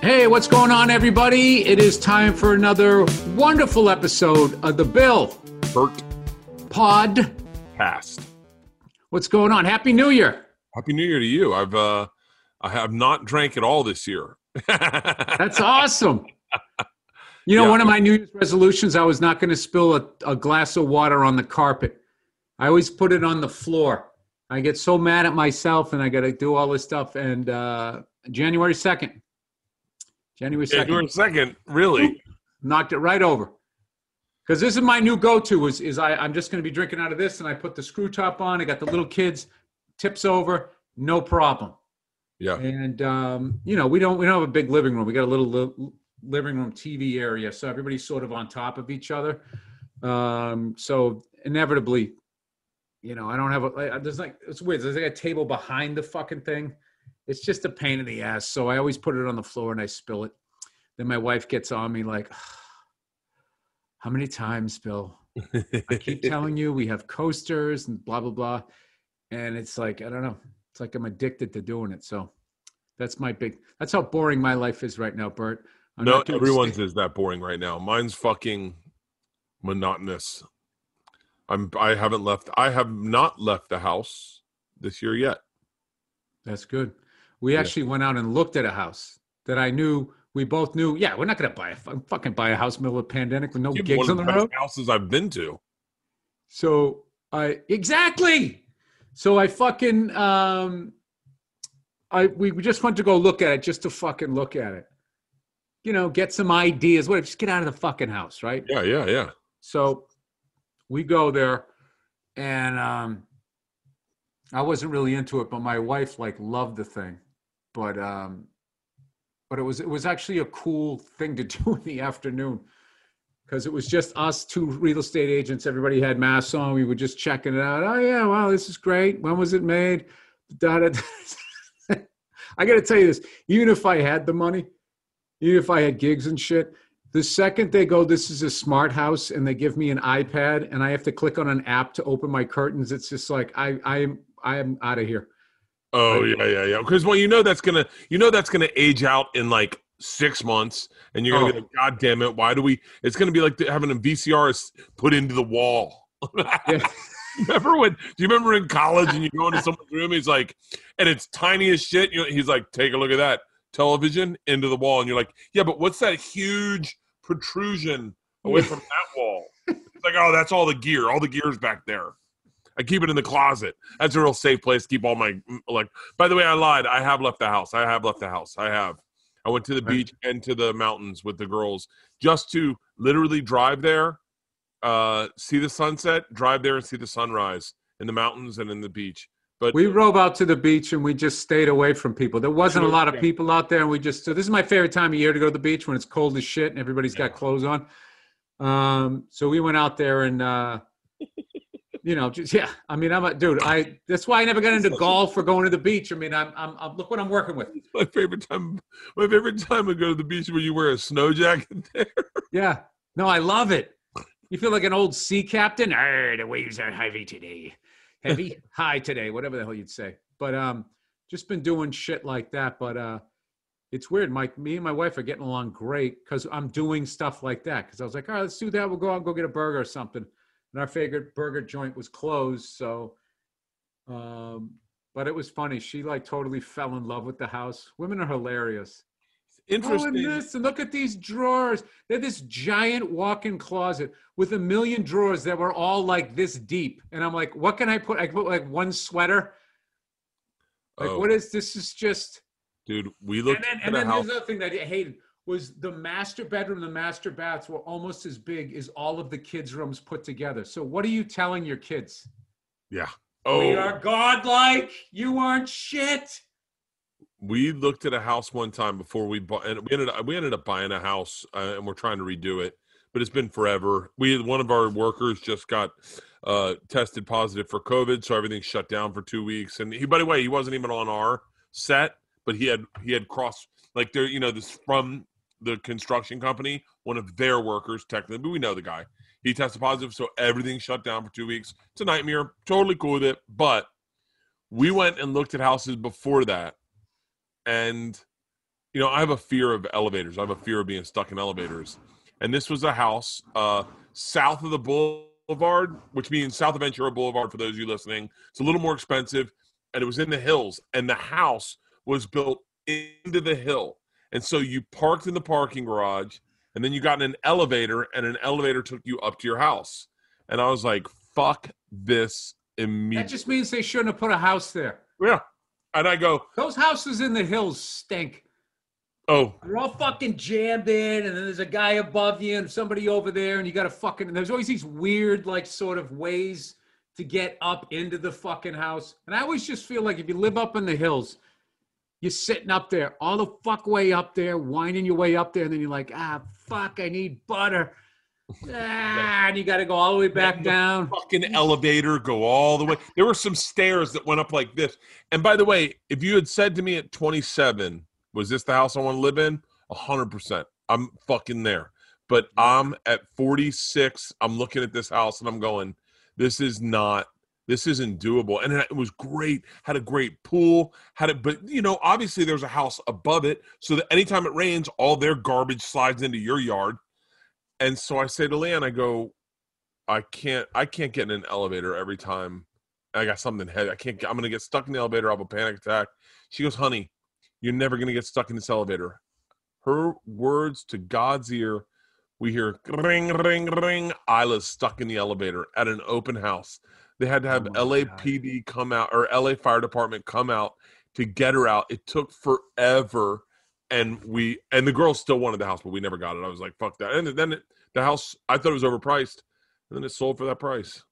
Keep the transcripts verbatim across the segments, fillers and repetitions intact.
Hey, what's going on, everybody? It is time for another wonderful episode of the Bill Bert Pod Cast. What's going on? Happy New Year. Happy New Year to you. I've uh, I have not drank at all this year. That's awesome. You know, Yeah. one of my New Year's resolutions, I was not going to spill a, a glass of water on the carpet. I always put it on the floor. I get so mad at myself, and I got to do all this stuff. And uh, January second. January second. January second, really? Knocked it right over. Because this is my new go-to is, is I, I'm just going to be drinking out of this, and I put the screw top on. I got the little kids, tips over, no problem. Yeah. And, um, you know, we don't we don't have a big living room. We got a little li- living room T V area, so everybody's sort of on top of each other. Um, so inevitably, you know, I don't have a, I, there's like, it's weird. There's like a table behind the fucking thing. It's just a pain in the ass. So I always put it on the floor and I spill it. Then my wife gets on me like, how many times, Bill? I keep telling you we have coasters and blah, blah, blah. And it's like, I don't know. It's like I'm addicted to doing it. So that's my big, that's how boring my life is right now, Bert. I'm No, not doing everyone's sta- is that boring right now. Mine's fucking monotonous. I'm I haven't left I have not left the house this year yet. That's good. We Yeah. actually went out and looked at a house that I knew, we both knew, yeah, we're not going to buy a fu- fucking buy a house in the middle of a pandemic with no It's gigs one on of the the road. best houses I've been to. So I exactly. So I fucking um I we we just went to go look at it just to fucking look at it. You know, get some ideas. Whatever, just get out of the fucking house, right? Yeah, yeah, yeah. So we go there and um I wasn't really into it, but my wife like loved the thing. But um but it was it was actually a cool thing to do in the afternoon. Because it was just us two real estate agents. Everybody had masks on. We were just checking it out. Oh, yeah, wow, this is great. When was it made? Da, da, da. I got to tell you this. Even if I had the money, even if I had gigs and shit, the second they go, this is a smart house, and they give me an iPad, and I have to click on an app to open my curtains, it's just like, I, I am I am out of here. Oh, Right. yeah, yeah, yeah. Because well, you know that's gonna you know that's gonna age out in like six months, and you're gonna Oh. be like, God damn it, why do we? It's gonna be like the- having a V C R s- put into the wall. Yeah. Remember when? Do you remember in college and you go into someone's room? He's like, and it's tiny as shit. You know, he's like, take a look at that television into the wall, and you're like, yeah, but what's that huge protrusion away Yeah. from that wall? It's like, oh, that's all the gear. All the gear's back there. I keep it in the closet. That's a real safe place to keep all my like. By the way, I lied. I have left the house. I have left the house. I have. I went to the Right. beach and to the mountains with the girls just to literally drive there, uh, see the sunset, drive there and see the sunrise in the mountains and in the beach. But We drove out to the beach and we just stayed away from people. There wasn't a lot of Yeah. people out there, and we just. So this is my favorite time of year to go to the beach when it's cold as shit and everybody's got Yeah. clothes on. Um, so we went out there and, uh, you know, just yeah. I mean, I'm a dude. I that's why I never got into Such a- golf or going to the beach. I mean, I'm, I'm, I'm look what I'm working with. my favorite time, my favorite time to go to the beach where you wear a snow jacket there. Yeah, no, I love it. You feel like an old sea captain. Arr, the waves are heavy today. Heavy, high today, whatever the hell you'd say. But um, just been doing shit like that. But uh, it's weird. Mike, me and my wife are getting along great because I'm doing stuff like that. Because I was like, all right, let's do that. We'll go out and go get a burger or something. And our favorite burger joint was closed. So, um, but it was funny. She like totally fell in love with the house. Women are hilarious. Oh, Interesting. and this, and look at these drawers. They had this giant walk-in closet with a million drawers that were all like this deep. And I'm like, what can I put? I put like one sweater. Like, Oh, what is this? Is just. dude, we And looked then, at and a then house. there's another thing that I hated was the master bedroom, the master baths were almost as big as all of the kids' rooms put together. So what are you telling your kids? Yeah. We Oh, are godlike. You aren't shit. we looked at a house one time before we bought, and we ended up, we ended up buying a house, uh, and we're trying to redo it, but it's been forever. We had one of our workers just got uh, tested positive for COVID, so everything's shut down for two weeks. And he, by the way, he wasn't even on our set, but he had he had cross like there, you know, this from the construction company, one of their workers technically, but we know the guy. He tested positive, so everything shut down for two weeks. It's a nightmare. Totally cool with it, but we went and looked at houses before that. And you know, I have a fear of elevators. I have a fear of being stuck in elevators. And this was a house uh, south of the boulevard, which means south of Ventura Boulevard for those of you listening. It's a little more expensive, and it was in the hills. And the house was built into the hill. And so you parked in the parking garage, and then you got in an elevator, and an elevator took you up to your house. And I was like, fuck this immediately. That just means they shouldn't have put a house there. Yeah. And I go, those houses in the hills stink. Oh, they're all fucking jammed in, and then there's a guy above you and somebody over there, and you got to fucking, and there's always these weird, like, sort of ways to get up into the fucking house. And I always just feel like if you live up in the hills, you're sitting up there, all the fuck way up there, winding your way up there, and then you're like, ah, fuck, I need butter. Ah, and you got to go all the way back down. Fucking elevator, go all the way. There were some stairs that went up like this. And by the way, if you had said to me at twenty-seven, was this the house I want to live in? A hundred percent. I'm fucking there. But I'm at forty-six. I'm looking at this house and I'm going, this is not, this isn't doable. And it was great. Had a great pool. Had it, but you know, obviously there's a house above it. So that anytime it rains, all their garbage slides into your yard. And so I say to Leanne, I go, I can't, I can't get in an elevator every time I got something heavy. I can't, I'm going to get stuck in the elevator. I'll have a panic attack. She goes, honey, you're never going to get stuck in this elevator. Her words to God's ear, we hear ring, ring, ring. Isla's stuck in the elevator at an open house. They had to have oh L A P D God. come out, or L A Fire Department come out to get her out. It took forever. And we, and the girl still wanted the house, but we never got it. I was like, fuck that. And then it, the house, I thought it was overpriced. And then it sold for that price.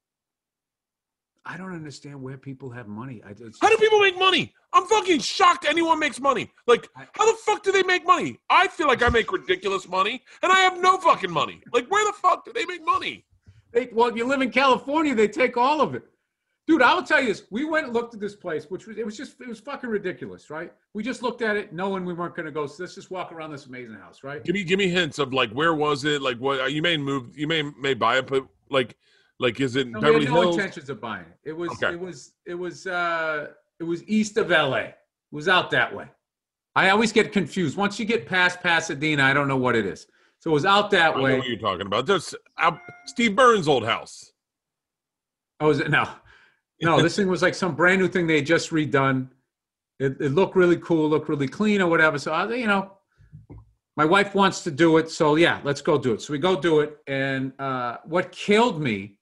I don't understand where people have money. I just, how do people make money? I'm fucking shocked anyone makes money. Like, how the fuck do they make money? I feel like I make ridiculous money, and I have no fucking money. Like, where the fuck do they make money? They, well, if you live in California, they take all of it. Dude, I will tell you this. We went and looked at this place, which was, it was just, it was fucking ridiculous, right? We just looked at it knowing we weren't going to go. So let's just walk around this amazing house, right? Give me, give me hints of like, where was it? Like what, you may move, you may, may buy it, but like, like, is it in no, Beverly we had no Hills? intentions of buying it. It was, Okay. it was, it was, uh, it was east of L A. It was out that way. I always get confused. Once you get past Pasadena, I don't know what it is. So it was out that I way. know what you're talking about. There's uh, Steve Burns' old house. Oh, is it? No. No, this thing was like some brand new thing they had just redone. It, it looked really cool, looked really clean or whatever. So, I, you know, my wife wants to do it. So, yeah, let's go do it. So we go do it. And uh, what killed me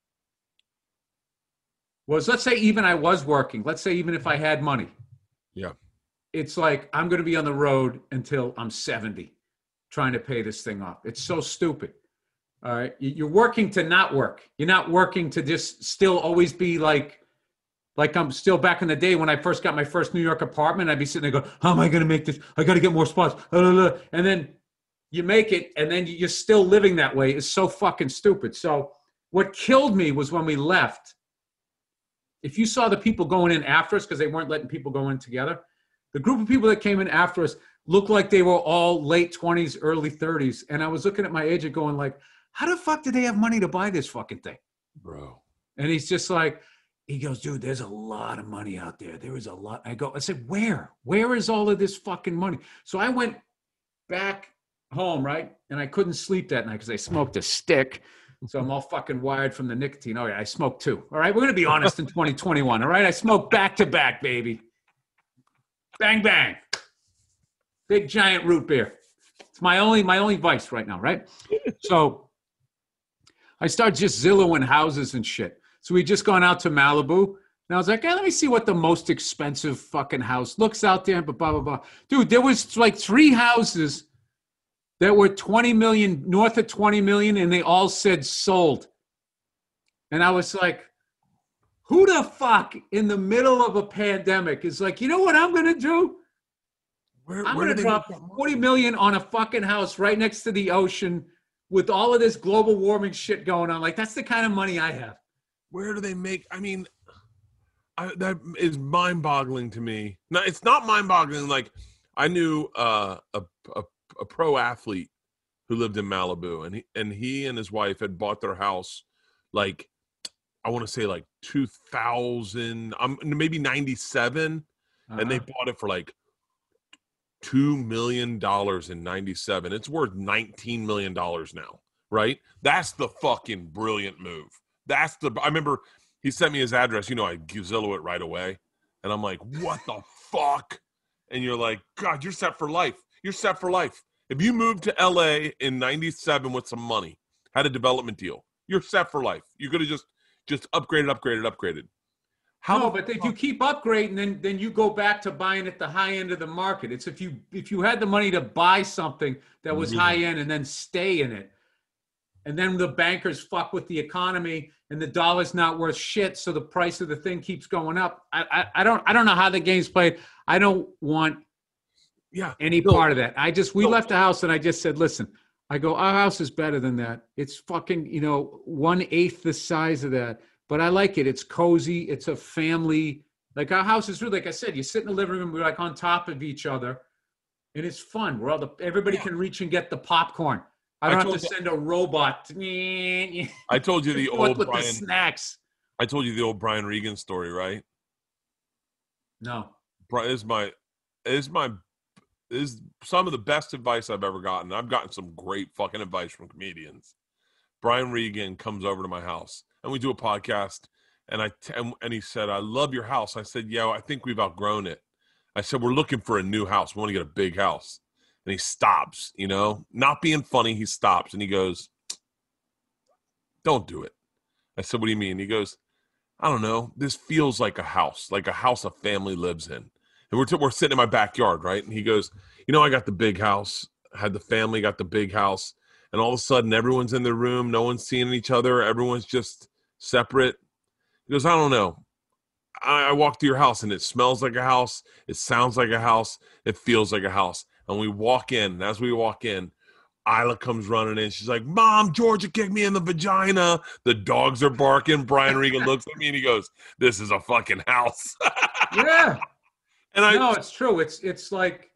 was, let's say even I was working. Let's say even if I had money. Yeah. It's like I'm going to be on the road until I'm seventy trying to pay this thing off. It's so stupid. All right. You're working to not work. You're not working to just still always be like, Like I'm still back in the day when I first got my first New York apartment. I'd be sitting there going, how am I going to make this? I got to get more spots. And then you make it, and then you're still living that way. It's so fucking stupid. So what killed me was when we left. If you saw the people going in after us, because they weren't letting people go in together, the group of people that came in after us looked like they were all late twenties, early thirties. And I was looking at my agent going like, how the fuck did they have money to buy this fucking thing? Bro. And he's just like, he goes, dude, there's a lot of money out there. There is a lot. I go, I said, where? Where is all of this fucking money? So I went back home, right? And I couldn't sleep that night because I smoked a stick. So I'm all fucking wired from the nicotine. Oh, yeah, I smoked two. All right, we're going to be honest in twenty twenty-one. All right, I smoked back to back, baby. Bang, bang. Big giant root beer. It's my only, my only vice right now, right? So I start just Zillowing houses and shit. So we just gone out to Malibu. And I was like, hey, let me see what the most expensive fucking house looks out there, but blah, blah, blah. Dude, there was like three houses that were twenty million, north of twenty million, and they all said sold. And I was like, who the fuck in the middle of a pandemic is like, you know what I'm going to do? Where, I'm where going do to they drop make that forty money? million on a fucking house right next to the ocean with all of this global warming shit going on. Like, that's the kind of money I have. Where do they make? I mean, I, that is mind-boggling to me. No, it's not mind-boggling. Like, I knew uh, a, a a pro athlete who lived in Malibu, and he and he and his wife had bought their house, like I want to say like two thousand, um, maybe ninety-seven, Uh-huh. and they bought it for like two million dollars in ninety-seven. It's worth nineteen million dollars now, right? That's the fucking brilliant move. That's the, I remember he sent me his address. You know, I Zillow it right away. And I'm like, what the fuck? And you're like, God, you're set for life. You're set for life. If you moved to L A in ninety-seven with some money, had a development deal, you're set for life. You could have just, just upgraded, upgraded, upgraded. How no, but if you keep upgrading, then then you go back to buying at the high end of the market. It's if you if you had the money to buy something that was mm-hmm. high end and then stay in it, and then the bankers fuck with the economy and the dollar's not worth shit, so the price of the thing keeps going up. I I, I don't I don't know how the game's played. I don't want yeah any no, part of that. I just we no. left the house and I just said, listen, I go, our house is better than that. It's fucking, you know, one eighth the size of that. But I like it. It's cozy. It's a family. Like our house is really, like I said, you sit in the living room, we're like on top of each other. And it's fun. We're all the, everybody yeah. can reach and get the popcorn. I don't I have to send a robot. To, I told you the old with Brian, the snacks. I told you the old Brian Regan story, right? No. Brian is my, is my, is some of the best advice I've ever gotten. I've gotten some great fucking advice from comedians. Brian Regan comes over to my house and we do a podcast, and I and, and he said, I love your house. I said, yeah, I think we've outgrown it. I said, we're looking for a new house. We want to get a big house. And he stops, you know, not being funny. He stops and he goes, don't do it. I said, what do you mean? He goes, I don't know. This feels like a house, like a house a family lives in. And we're, t- we're sitting in my backyard, right? And he goes, you know, I got the big house. I had the family, got the big house. And all of a sudden, everyone's in their room. No one's seeing each other. Everyone's just separate. He goes, I don't know. I, I walk to your house, and it smells like a house. It sounds like a house. It feels like a house. And we walk in. And as we walk in, Isla comes running in. She's like, Mom, Georgia kicked me in the vagina. The dogs are barking. Brian Regan looks at me, and he goes, this is a fucking house. Yeah. And I No, it's true. It's it's like,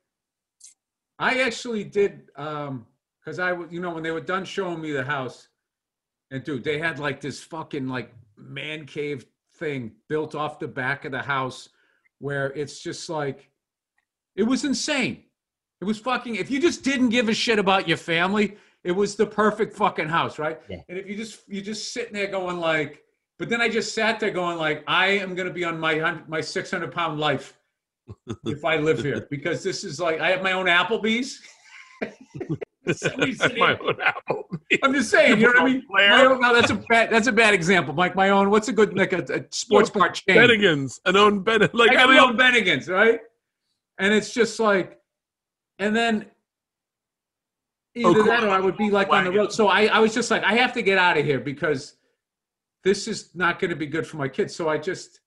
I actually did um, – because I, you know, when they were done showing me the house, and dude, they had like this fucking like man cave thing built off the back of the house where it's just like, it was insane. It was fucking, if you just didn't give a shit about your family, it was the perfect fucking house, right? Yeah. And if you just, you just sitting there going like, but then I just sat there going like, I am going to be on my, my six hundred pound life if I live here, because this is like, I have my own Applebee's. my own I'm just saying, you know what I mean? My own, no, that's a bad. That's a bad example, Mike. My own. What's a good like a, a sports bar chain? Bennigan's, an own Ben. Like I got my own Bennigan's, right? And it's just like, and then either oh, that or I would be like on the road. So I, I was just like, I have to get out of here because this is not going to be good for my kids. So I just,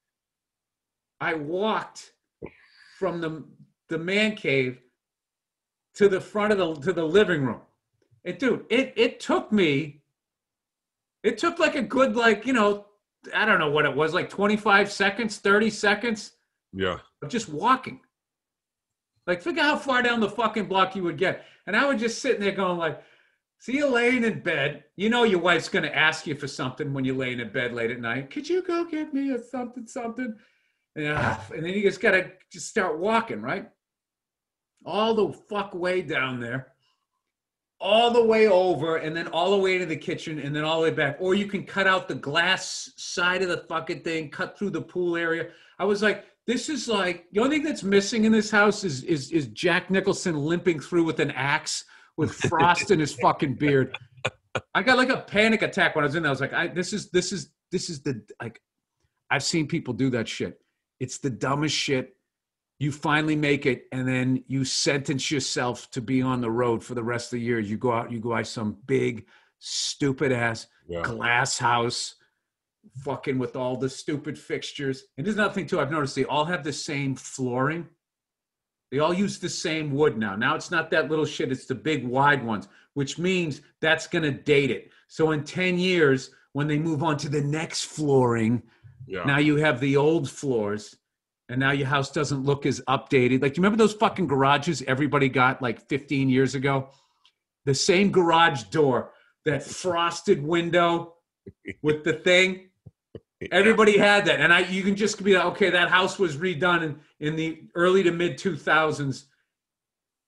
I walked from the the man cave to the front of the to the living room. And dude, it it took me, it took like a good like, you know, I don't know what it was, like twenty-five seconds, thirty seconds. Yeah. Of just walking. Like figure how far down the fucking block you would get. And I was just sitting there going like, see you laying in bed. You know your wife's gonna ask you for something when you're laying in bed late at night. Could you go get me a something, something? And, uh, and then you just gotta just start walking, right? All the fuck way down there, all the way over, and then all the way to the kitchen, and then all the way back. Or you can cut out the glass side of the fucking thing, cut through the pool area. I was like, this is like, the only thing that's missing in this house is is, is Jack Nicholson limping through with an axe with frost in his fucking beard. I got like a panic attack when I was in there. I was like, I, this is, this is, this is the, like, I've seen people do that shit. It's the dumbest shit. You finally make it, and then you sentence yourself to be on the road for the rest of the year. You go out, you go buy some big, stupid ass yeah. glass house, fucking with all the stupid fixtures. And there's another thing too, I've noticed they all have the same flooring. They all use the same wood now. Now it's not that little shit, it's the big wide ones, which means that's gonna date it. So in ten years, when they move on to the next flooring, yeah. now you have the old floors. And now your house doesn't look as updated. Like, do you remember those fucking garages everybody got like fifteen years ago? The same garage door, that frosted window with the thing. Yeah. Everybody had that. And I, you can just be like, okay, that house was redone in, in the early to mid two thousands.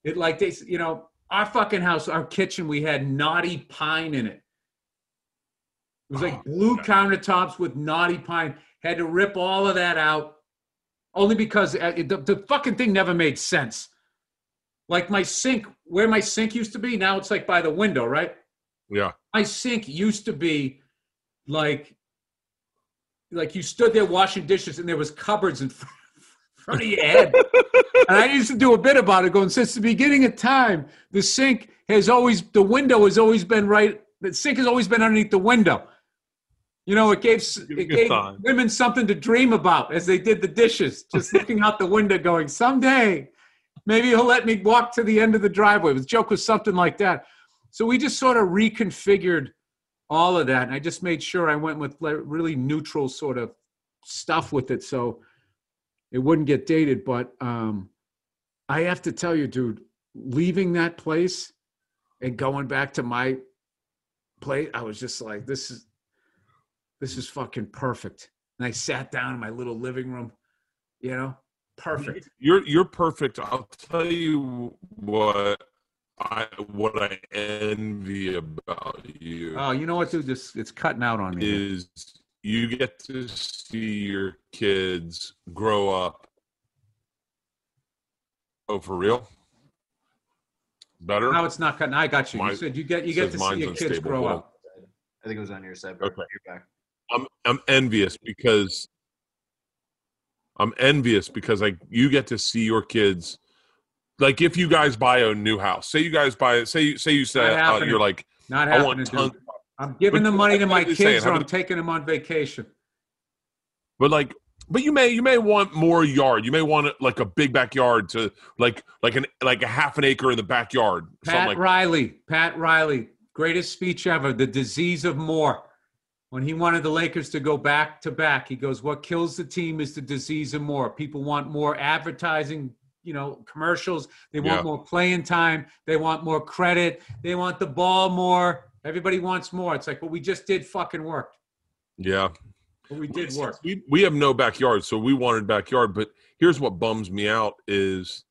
It like they, you know, our fucking house, our kitchen, we had naughty pine in it. It was like Oh, blue okay. countertops with naughty pine. Had to rip all of that out, only because uh, the, the fucking thing never made sense. Like my sink, where my sink used to be, now it's like by the window, right? Yeah. My sink used to be like, like you stood there washing dishes and there was cupboards in front of your head. And I used to do a bit about it, going, since the beginning of time, the sink has always, the window has always been right, the sink has always been underneath the window. You know, it gave it gave time. women something to dream about as they did the dishes, just looking out the window going, someday, maybe he'll let me walk to the end of the driveway. The joke was something like that. So we just sort of reconfigured all of that. And I just made sure I went with really neutral sort of stuff with it so it wouldn't get dated. But um, I have to tell you, dude, leaving that place and going back to my place, I was just like, this is, this is fucking perfect. And I sat down in my little living room, you know, perfect. You're you're perfect. I'll tell you what I what I envy about you. Oh, you know what, dude? This it's cutting out on me. Is you get to see your kids grow up. Oh, for real? Better? No, it's not cutting. I got you. My- You said you get you get to see your kids unstable. grow Well, up. I think it was on your side, bro. Okay. You're back. I'm I'm envious because I'm envious because like you get to see your kids. Like if you guys buy a new house, say you guys buy it, say you say you say Not uh, happening. you're like, Not I happening, want tons, dude. I'm giving But the money to my I'm just saying, kids, how or I'm about- taking them on vacation. but like, but you may you may want more yard. You may want like a big backyard to like like an like a half an acre in the backyard. Something Pat like Riley, Pat Riley, greatest speech ever. The disease of more. When he wanted the Lakers to go back to back, he goes, "What kills the team is the disease of more. People want more advertising, you know, commercials. They want Yeah. more playing time. They want more credit. They want the ball more. Everybody wants more." It's like, well, we just did fucking work. yeah. But we did work. We we have no backyard, so we wanted backyard. But here's what bums me out is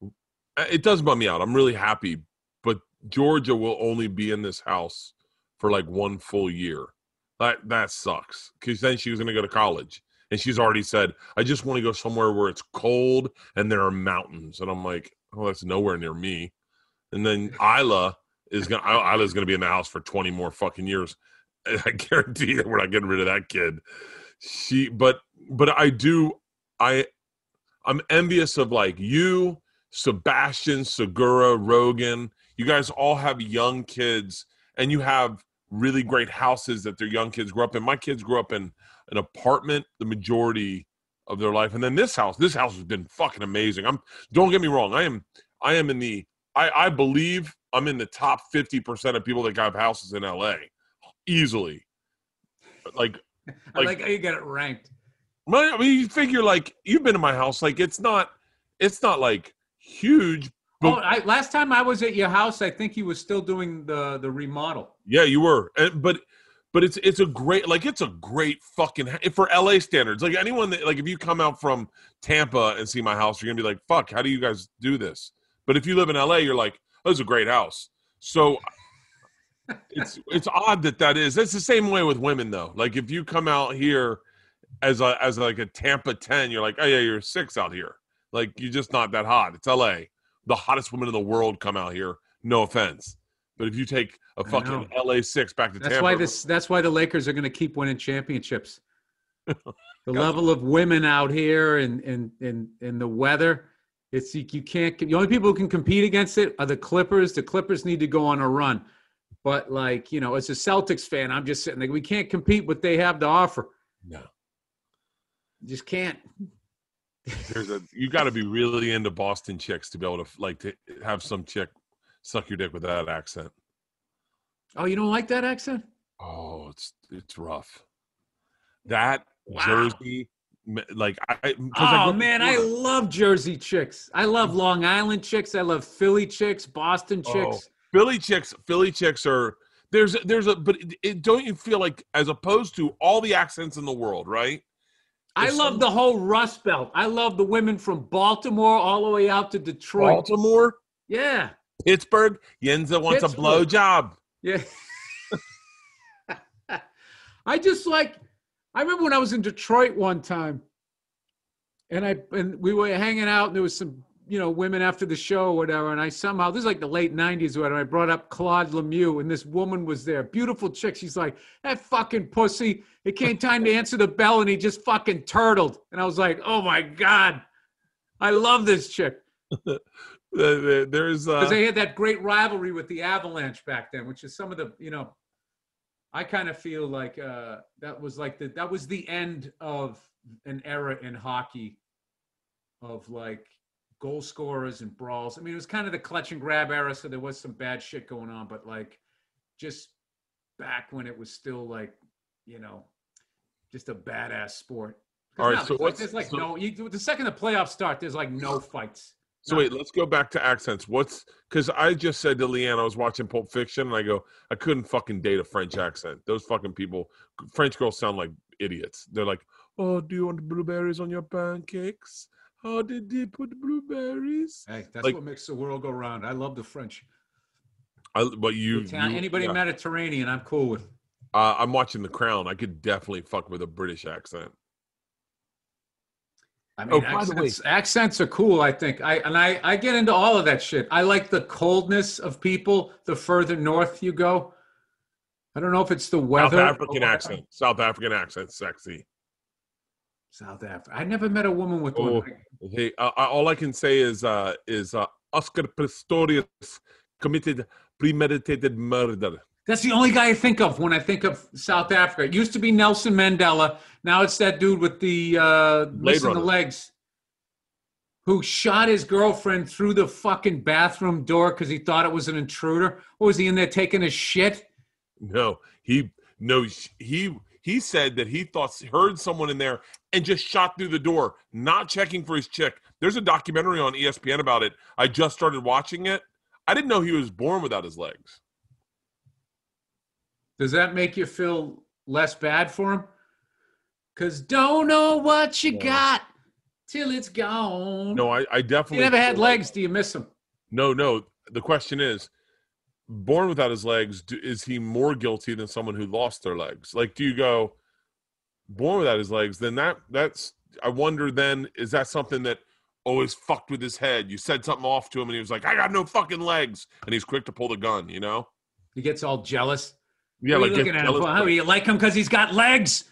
it does bum me out. I'm really happy, but Georgia will only be in this house for like one full year. That that sucks because then she was going to go to college, and she's already said, "I just want to go somewhere where it's cold and there are mountains." And I'm like, "Oh, that's nowhere near me." And then Isla is going. Isla's going to be in the house for twenty more fucking years. I guarantee you, we're not getting rid of that kid. She, but but I do. I I'm envious of like you, Sebastian, Segura, Rogan. You guys all have young kids, and you have really great houses that their young kids grew up in. My kids grew up in an apartment the majority of their life, and then this house. This house has been fucking amazing. I'm. Don't get me wrong. I am. I am in the. I, I believe I'm in the top fifty percent of people that have houses in L A. Easily, like. I like how you get it ranked. I mean, you figure like you've been in my house. Like it's not. It's not like huge. But, Oh, I, last time I was at your house, I think you were still doing the the remodel. yeah, you were. And, but. But it's it's a great like it's a great fucking for L A standards. Like anyone that like if you come out from Tampa and see my house, you're gonna be like, "Fuck, how do you guys do this?" But if you live in L A, you're like, "Oh, it's a great house." So it's it's odd that that is. It's the same way with women though. Like if you come out here as a as like a Tampa ten, you're like, "Oh yeah, you're six out here." Like you're just not that hot. It's L A. The hottest women in the world come out here. No offense. But if you take a fucking L A six back to That's Tampa, why this. That's why the Lakers are going to keep winning championships. The level of women out here and and and and the weather, it's you can't. The only people who can compete against it are the Clippers. The Clippers need to go on a run. But like you know, as a Celtics fan, I'm just sitting there. We can't compete what they have to offer. no. Just can't. There's a you got to be really into Boston chicks to be able to like to have some chick suck your dick with that accent. Oh, you don't like that accent? Oh, it's it's rough. That Wow. Jersey, like I. 'cause I Oh grew up in man, I Florida. love Jersey chicks. I love Long Island chicks. I love Philly chicks, Boston Oh, chicks. Philly chicks. Philly chicks are there's there's a but it, it, don't you feel like as opposed to all the accents in the world, right? I There's love some- the whole Rust Belt. I love the women from Baltimore all the way out to Detroit. Baltimore. Yeah. Pittsburgh, Yenza wants a Pittsburgh. blow job. Yeah. I just like, I remember when I was in Detroit one time and I, and we were hanging out and there was some, you know, women after the show or whatever. And I somehow, this is like the late nineties or whatever. I brought up Claude Lemieux and this woman was there. Beautiful chick. She's like, that fucking pussy. It came time to answer the bell and he just fucking turtled. And I was like, oh my God, I love this chick. There's, uh, Because they had that great rivalry with the Avalanche back then, which is some of the, you know, I kind of feel like uh, that was like the, that was the end of an era in hockey of like goal scorers and brawls. I mean, it was kind of the clutch and grab era, so there was some bad shit going on, but like just back when it was still like, you know, just a badass sport. All right, now, so there's what's like, there's like so, no, you, the second the playoffs start, there's like no fights. so wait, let's go back to accents. What's because I just said to Leanne, I was watching Pulp Fiction, and I go, I couldn't fucking date a French accent. Those fucking people, French girls sound like idiots. They're like, oh, do you want blueberries on your pancakes? How did they put blueberries? Hey, that's like, what makes the world go round. I love the French. I, but you, Italian, you anybody yeah. Mediterranean, I'm cool with. Uh, I'm watching The Crown. I could definitely fuck with a British accent. I mean, Oh, by the accents, accents are cool, I think. I and I, I get into all of that shit. I like the coldness of people the further north you go. I don't know if it's the weather. South African accent. South African accent, sexy. South Africa. I never met a woman with Oh, one. hey, uh, all I can say is uh, is uh, Oscar Pistorius committed premeditated murder. That's the only guy I think of when I think of South Africa. It used to be Nelson Mandela. Now it's that dude with the uh, missing the legs who shot his girlfriend through the fucking bathroom door because he thought it was an intruder. Or was he in there taking a shit? No, he no he he said that he thought heard someone in there and just shot through the door, not checking for his chick. There's a documentary on E S P N about it. I just started watching it. I didn't know he was born without his legs. Does that make you feel less bad for him? Because don't know what you No. got till it's gone. No, I, I definitely. You never had feel legs. like- Do you miss them? No, no. The question is, born without his legs, do, is he more guilty than someone who lost their legs? Like, do you go born without his legs? Then that that's. I wonder. Then is that something that always fucked with his head? You said something off to him, and he was like, "I got no fucking legs," and he's quick to pull the gun. You know? He gets all jealous. Yeah, What are like you get looking at him jealous, for? How like, you like him because he's got legs?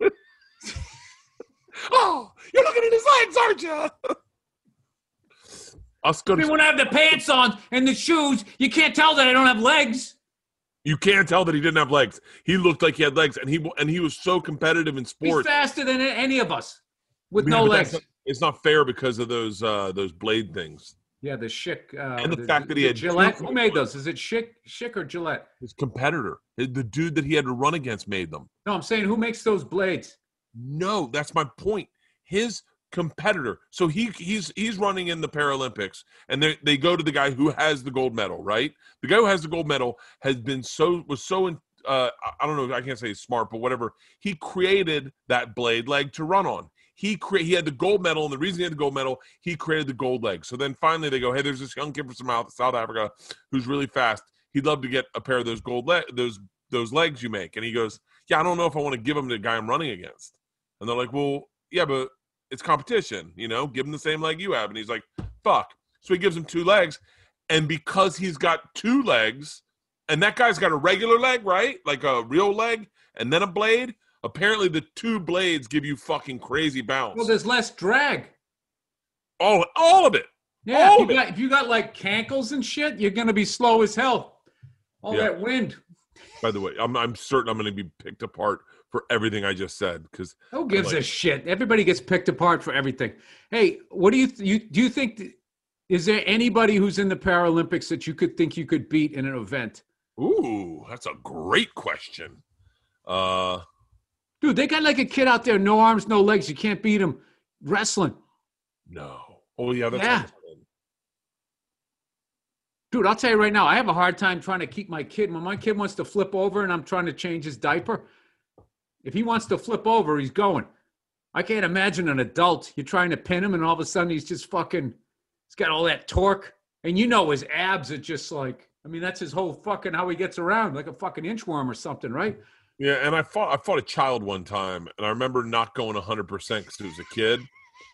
oh, you're looking at his legs, aren't you? Oscar, I mean, when I have the pants on and the shoes, you can't tell that I don't have legs. you can't tell that he didn't have legs. He looked like he had legs, and he and he was so competitive in He's sports. faster than any of us with Yeah, no but legs. that's not- it's not fair because of those uh, those blade things. Yeah, the Schick. Uh, And the fact that he the had Gillette. two- Who made those? Is it Schick, Schick or Gillette? His competitor, the dude that he had to run against, made them. No, I'm saying who makes those blades? No, that's my point. His competitor. So he he's he's running in the Paralympics, and they they go to the guy who has the gold medal, right? The guy who has the gold medal has been so was so in, uh, I don't know, I can't say he's smart, but whatever. He created that blade leg to run on. He cre- he had the gold medal, and the reason he had the gold medal, he created the gold leg. So then finally they go, hey, there's this young kid from South South Africa who's really fast. He'd love to get a pair of those gold le- those those legs you make. And he goes, yeah, I don't know if I want to give them to the guy I'm running against. And they're like, well, yeah, but it's competition, you know, give him the same leg you have. And he's like, fuck. So he gives him two legs. And because he's got two legs, and that guy's got a regular leg, right? Like a real leg, and then a blade. Apparently the two blades give you fucking crazy bounce. Well, there's less drag. all, all of it. Yeah, All if of you, it. got, if you got like cankles and shit, you're gonna be slow as hell. All Yeah. that wind. By the way, I'm I'm certain I'm going to be picked apart for everything I just said because Who gives like- a shit? Everybody gets picked apart for everything. Hey, what do you th- you do? You think th- is there anybody who's in the Paralympics that you could think you could beat in an event? ooh, that's a great question. Uh, Dude, they got like a kid out there, no arms, no legs. You can't beat him wrestling. no. Oh yeah, that's Yeah. Dude, I'll tell you right now, I have a hard time trying to keep my kid. When my kid wants to flip over and I'm trying to change his diaper, if he wants to flip over, he's going. I can't imagine an adult. You're trying to pin him and all of a sudden he's just fucking, he's got all that torque. And you know his abs are just like, I mean, that's his whole fucking how he gets around, like a fucking inchworm or something, right? Yeah, and I fought I fought a child one time, and I remember not going one hundred percent because it was a kid.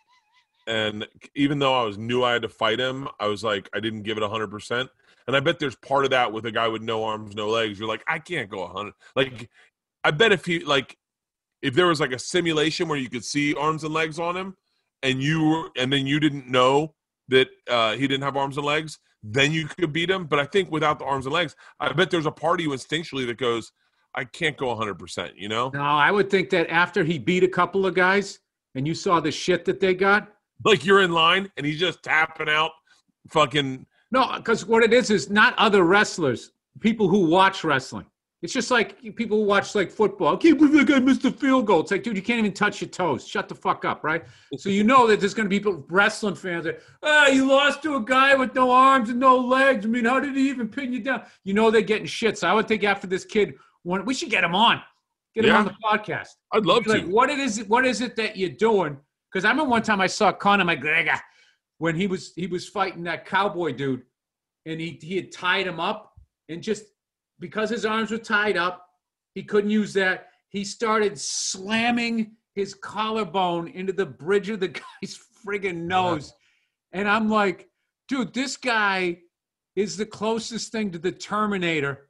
And even though I was knew I had to fight him, I was like, I didn't give it one hundred percent. And I bet there's part of that with a guy with no arms, no legs. You're like, I can't go one hundred. Like, I bet if he, like, if there was like a simulation where you could see arms and legs on him, and you were, and then you didn't know that uh, he didn't have arms and legs, then you could beat him. But I think without the arms and legs, I bet there's a part of you instinctually that goes, I can't go one hundred percent, you know? No, I would think that after he beat a couple of guys and you saw the shit that they got. Like you're in line and he's just tapping out fucking. No, because what it is is not other wrestlers, people who watch wrestling. It's just like people who watch like football. I can't believe that guy missed a field goal. It's like, dude, you can't even touch your toes. Shut the fuck up, right? So you know that there's going to be people, wrestling fans that, ah, you lost to a guy with no arms and no legs. I mean, how did he even pin you down? You know they're getting shit. So I would think after this kid, one, we should get him on. Get him Yeah. on the podcast. I'd love Like, to. what it is, what is it that you're doing? Because I remember one time I saw Conor McGregor when he was he was fighting that cowboy dude, and he he had tied him up, and just because his arms were tied up, he couldn't use that. He started slamming his collarbone into the bridge of the guy's friggin' nose, and I'm like, dude, this guy is the closest thing to the Terminator.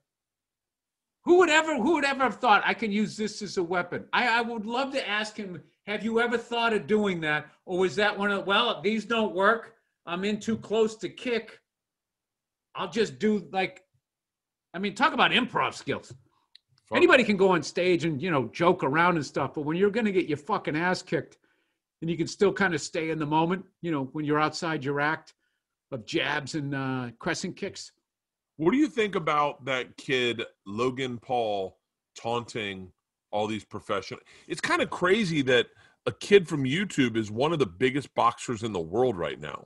Who would ever, who would ever have thought I can use this as a weapon? I, I would love to ask him, have you ever thought of doing that? Or was that one of, well, these don't work. I'm in too close to kick. I'll just do like, I mean, talk about improv skills. Fuck. Anybody can go on stage and, you know, joke around and stuff. But when you're going to get your fucking ass kicked and you can still kind of stay in the moment, you know, when you're outside your act of jabs and uh, crescent kicks. What do you think about that kid, Logan Paul, taunting all these professional? It's kind of crazy that a kid from YouTube is one of the biggest boxers in the world right now.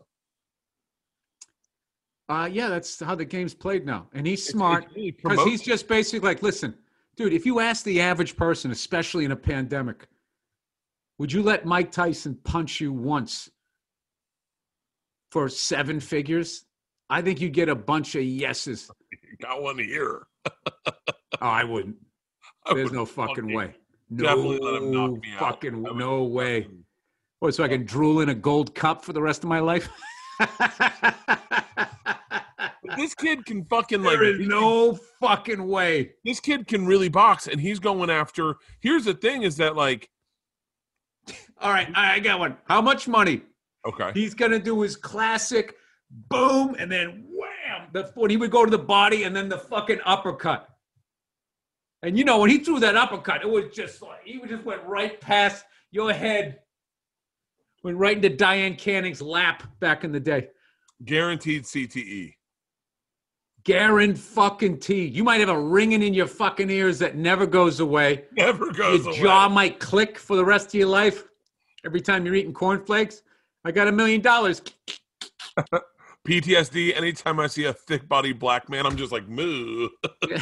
Uh, yeah, that's how the game's played now. And he's smart It's- it's because promote- he's just basically like, listen, dude, if you ask the average person, especially in a pandemic, would you let Mike Tyson punch you once for seven figures? I think you get a bunch of yeses. Got one here. Oh, I wouldn't. I There's would no fucking way. No definitely let him knock me out. fucking I would no way. fucking- What, so I can drool in a gold cup for the rest of my life? This kid can fucking like. There is no fucking way. This kid can really box, and he's going after. Here's the thing: is that like, All right, I got one. How much money? okay, He's gonna do his classic boom and then wham. The when he would go to the body and then the fucking uppercut. And you know when he threw that uppercut, it was just like he just went right past your head, went right into Diane Canning's lap back in the day. guaranteed C T E. Guaranteed fucking T. You might have a ringing in your fucking ears that never goes away. Never goes Your away. jaw might click for the rest of your life. Every time you're eating cornflakes, I got a million dollars. P T S D. Anytime I see a thick-bodied black man, I'm just like, moo. Then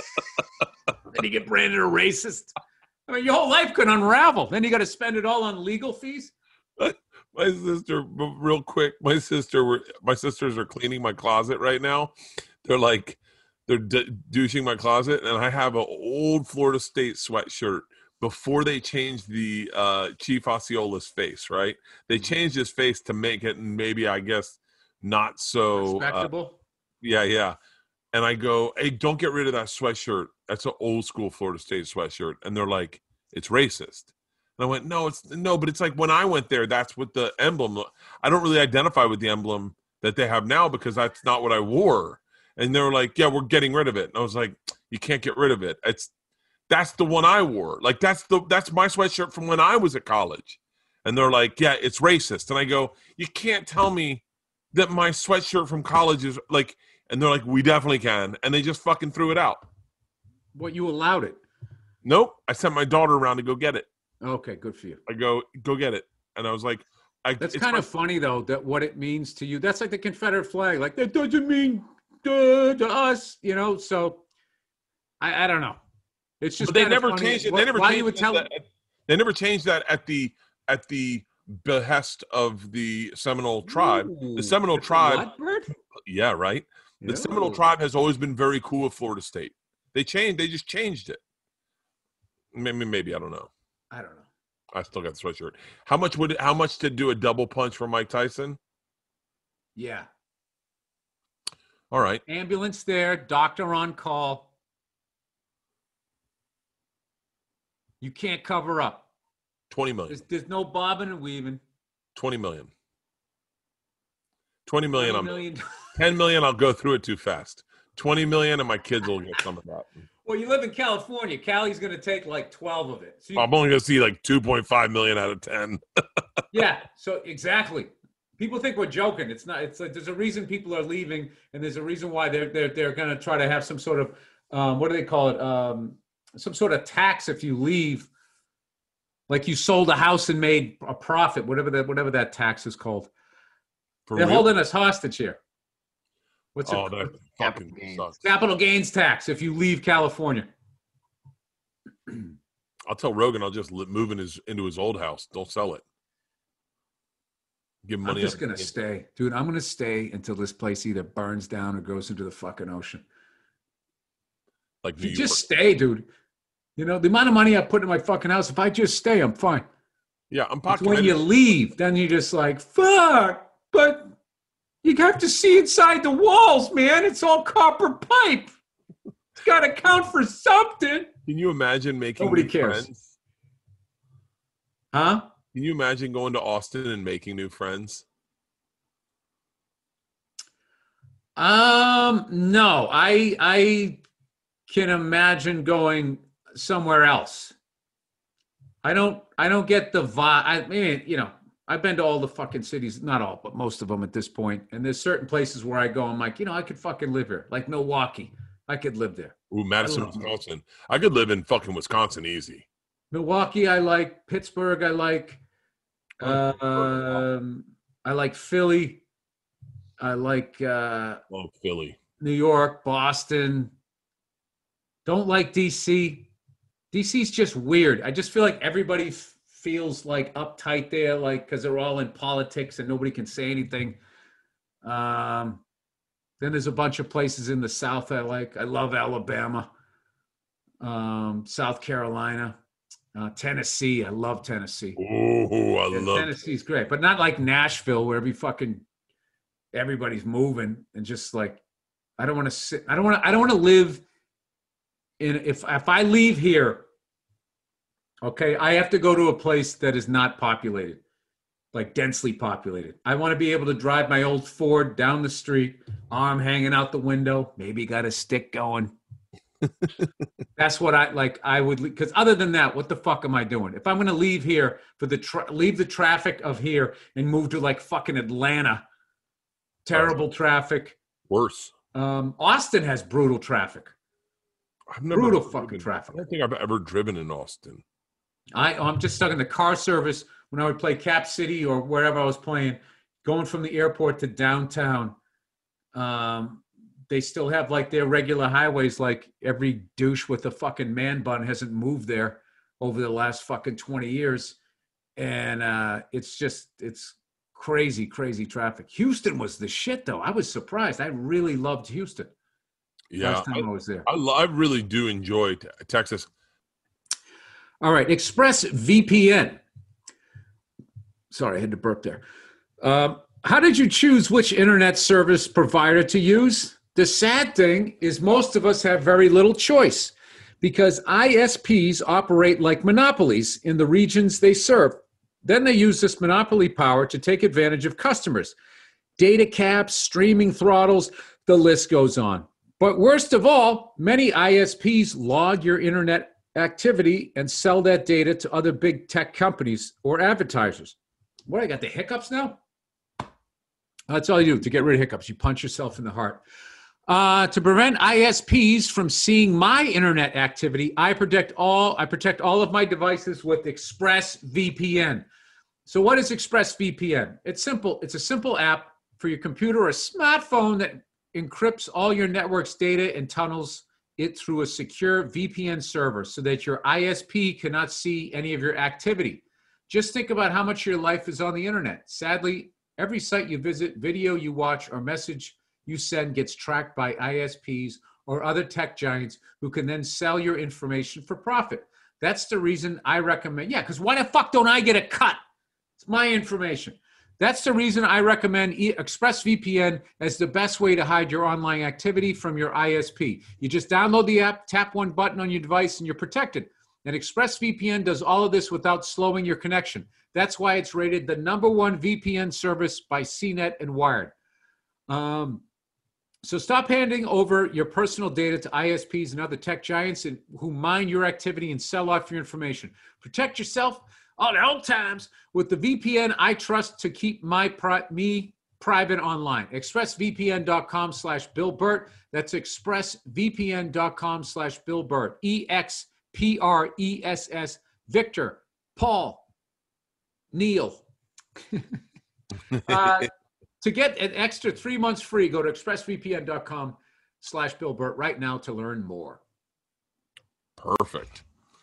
you get branded a racist. I mean, your whole life could unravel. Then you got to spend it all on legal fees. My sister, real quick, my sister, were my sisters are cleaning my closet right now. They're like, they're d- douching my closet, and I have an old Florida State sweatshirt before they changed the uh, Chief Osceola's face. Right? They changed his face to make it maybe, I guess, not so uh, Respectable. yeah, yeah. And I go, hey, don't get rid of that sweatshirt. That's an old school Florida State sweatshirt. And they're like, it's racist. And I went, no, it's no, but it's like when I went there, that's what the emblem. I don't really identify with the emblem that they have now because that's not what I wore. And they were like, yeah, we're getting rid of it. And I was like, you can't get rid of it. It's that's the one I wore. Like that's the that's my sweatshirt from when I was at college. And they're like, yeah, it's racist. And I go, you can't tell me that my sweatshirt from college is like. And they're like, we definitely can. And they just fucking threw it out. What, you allowed it? Nope. I sent my daughter around to go get it. Okay, good for you. I go, go get it. And I was like, I, That's it's kind my- of funny, though, that what it means to you. That's like the Confederate flag. Like, that doesn't mean uh, to us, you know? So, I, I don't know. It's just But they kinda never funny. changed it. Wh- They never why changed you would it tell at the- They never changed that at the at the behest of the Seminole tribe. Ooh, The Seminole it's a tribe, what bird? Yeah, right. The Yeah. Seminole tribe has always been very cool with Florida State. They changed. They just changed it. Maybe, maybe I don't know. I don't know. I still got the sweatshirt. How much would it, how much to do a double punch for Mike Tyson? Yeah. All right. Ambulance there, doctor on call. You can't cover up. twenty million. There's, there's no bobbing and weaving. twenty million. twenty million. twenty I'm million. ten million. I'll go through it too fast. twenty million, and my kids will get some of that. Well, you live in California. Cali's going to take like twelve of it. So you, I'm only going to see like two point five million out of ten. yeah. So exactly. People think we're joking. It's not. It's like there's a reason people are leaving, and there's a reason why they're they're they're going to try to have some sort of um, what do they call it? Um, some sort of tax if you leave. Like you sold a house and made a profit, whatever that whatever that tax is called. For They're real? holding us hostage here. What's Oh, it? that Capital fucking gains. sucks. Capital gains tax if you leave California. I'll tell Rogan I'll just li- move in his into his old house. Don't sell it. Give him I'm money. just up. gonna stay, dude. I'm gonna stay until this place either burns down or goes into the fucking ocean. Like If New you York. just stay, dude. You know the amount of money I put in my fucking house. If I just stay, I'm fine. Yeah, I'm It's pocket. when you leave, then you're just like, fuck. But you have to see inside the walls, man. It's all copper pipe. It's got to count for something, Can you imagine making Nobody new cares. friends? huh? Can you imagine going to Austin and making new friends? Um, no, I I can imagine going somewhere else. I don't I don't get the vibe. I mean, you know, I've been to all the fucking cities, not all, but most of them at this point. And there's certain places where I go, I'm like, you know, I could fucking live here. Like Milwaukee, I could live there. Ooh, Madison, I love Wisconsin. I could live in fucking Wisconsin easy. Milwaukee, I like. Pittsburgh, I like. Oh, Um, I like Philly. I like uh, Oh, Philly. New York, Boston. Don't like D C. D C's just weird. I just feel like everybody f- feels like uptight there, like because they're all in politics and nobody can say anything. Um, then there's a bunch of places in the South I like. I love Alabama, um, South Carolina, uh, Tennessee. I love Tennessee. Ooh, I Yeah, love Tennessee's great, but not like Nashville where every fucking everybody's moving and just like I don't want to sit. I don't want to. I don't want to live in. If if I leave here, okay, I have to go to a place that is not populated, like densely populated. I want to be able to drive my old Ford down the street, arm hanging out the window, maybe got a stick going. That's what I like. I would because other than that, what the fuck am I doing? If I'm going to leave here for the tra- leave the traffic of here and move to like fucking Atlanta, terrible traffic. worse. Um, Austin has brutal traffic. I've never Brutal driven- fucking traffic. I don't think I've ever driven in Austin. I I'm just stuck in the car service when I would play Cap City or wherever I was playing, going from the airport to downtown. Um, they still have like their regular highways. Like every douche with a fucking man bun hasn't moved there over the last fucking twenty years, and uh, it's just it's crazy, crazy traffic. Houston was the shit though. I was surprised. I really loved Houston Yeah, last time I, I was there. I, lo- I really do enjoy te- Texas. All right, Express V P N. Sorry, I had to burp there. Um, how did you choose which internet service provider to use? The sad thing is most of us have very little choice because I S Ps operate like monopolies in the regions they serve. Then they use this monopoly power to take advantage of customers. Data caps, streaming throttles, the list goes on. But worst of all, many I S Ps log your internet activity and sell that data to other big tech companies or advertisers. What, I got the hiccups now? That's all you do to get rid of hiccups. You punch yourself in the heart. Uh, to prevent I S Ps from seeing my internet activity, I protect all I protect all of my devices with ExpressVPN. So what is ExpressVPN? It's simple. It's a simple app for your computer or smartphone that encrypts all your network's data and tunnels it through a secure V P N server so that your I S P cannot see any of your activity. Just think about how much your life is on the internet. Sadly, every site you visit, video you watch, or message you send gets tracked by I S Ps or other tech giants who can then sell your information for profit. That's the reason I recommend. Yeah, because why the fuck don't I get a cut? It's my information. That's the reason I recommend ExpressVPN as the best way to hide your online activity from your I S P. You just download the app, tap one button on your device, and you're protected. And ExpressVPN does all of this without slowing your connection. That's why it's rated the number one V P N service by C net and Wired. Um, so stop handing over your personal data to I S Ps and other tech giants and, who mine your activity and sell off your information. Protect yourself all the old times with the V P N I trust to keep my pri- me private online. ExpressVPN.com slash Bill Burt. That's ExpressVPN.com slash Bill Burt. E X P R E S S Victor Paul Neil. uh, to get an extra three months free, go to ExpressVPN.com slash Bill Burt right now to learn more. Perfect.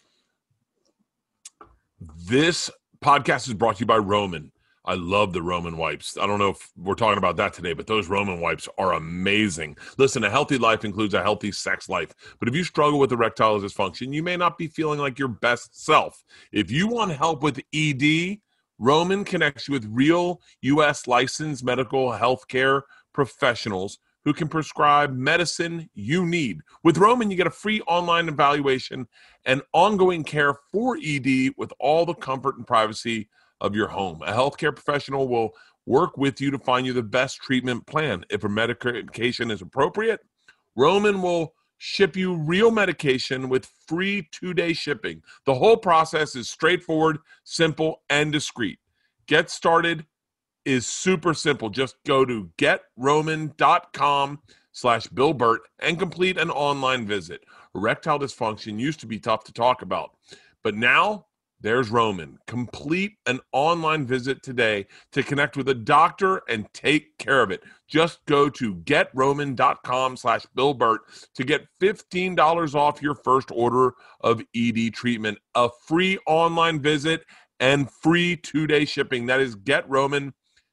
This podcast is brought to you by Roman. I love the Roman wipes. I don't know if we're talking about that today, but those Roman wipes are amazing. Listen, a healthy life includes a healthy sex life. But if you struggle with erectile dysfunction, you may not be feeling like your best self. If you want help with E D, Roman connects you with real U S licensed medical healthcare professionals who can prescribe medicine you need. With Roman, you get a free online evaluation and ongoing care for E D with all the comfort and privacy of your home. A healthcare professional will work with you to find you the best treatment plan. If a medication is appropriate, Roman will ship you real medication with free two-day shipping. The whole process is straightforward, simple, and discreet. Get started is super simple. Just go to getroman.com slash Bill Burt and complete an online visit. Erectile dysfunction used to be tough to talk about, but now there's Roman. Complete an online visit today to connect with a doctor and take care of it. Just go to getroman.com slash Bill Burt to get fifteen dollars off your first order of E D treatment, a free online visit, and free two-day shipping. That is getroman.com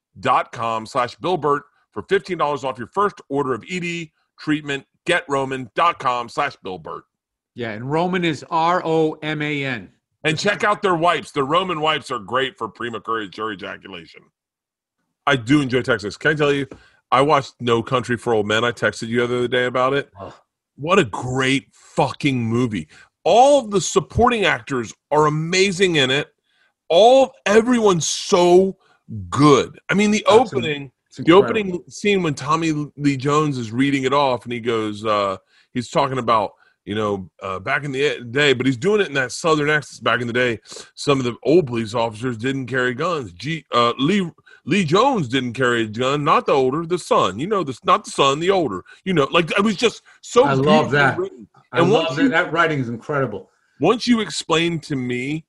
slash Bill Burt for fifteen dollars off your first order of E D treatment. Getroman.com slash Bill Burt. Yeah, and Roman is R O M A N. And check out their wipes. The Roman wipes are great for premature ejaculation. I do enjoy Texas. Can I tell you, I watched No Country for Old Men. I texted you the other day about it. Oh. What a great fucking movie. All of the supporting actors are amazing in it. All everyone's so good. I mean, the That's opening, the opening scene when Tommy Lee Jones is reading it off, and he goes, uh, he's talking about, you know, uh, back in the day, but he's doing it in that Southern accent. Back in the day, some of the old police officers didn't carry guns. G, uh, Lee Lee Jones didn't carry a gun, not the older, the son. You know, this not the son, the older. You know, like I was just so. I love that. Written. I and love you, that. That writing is incredible. Once you explain to me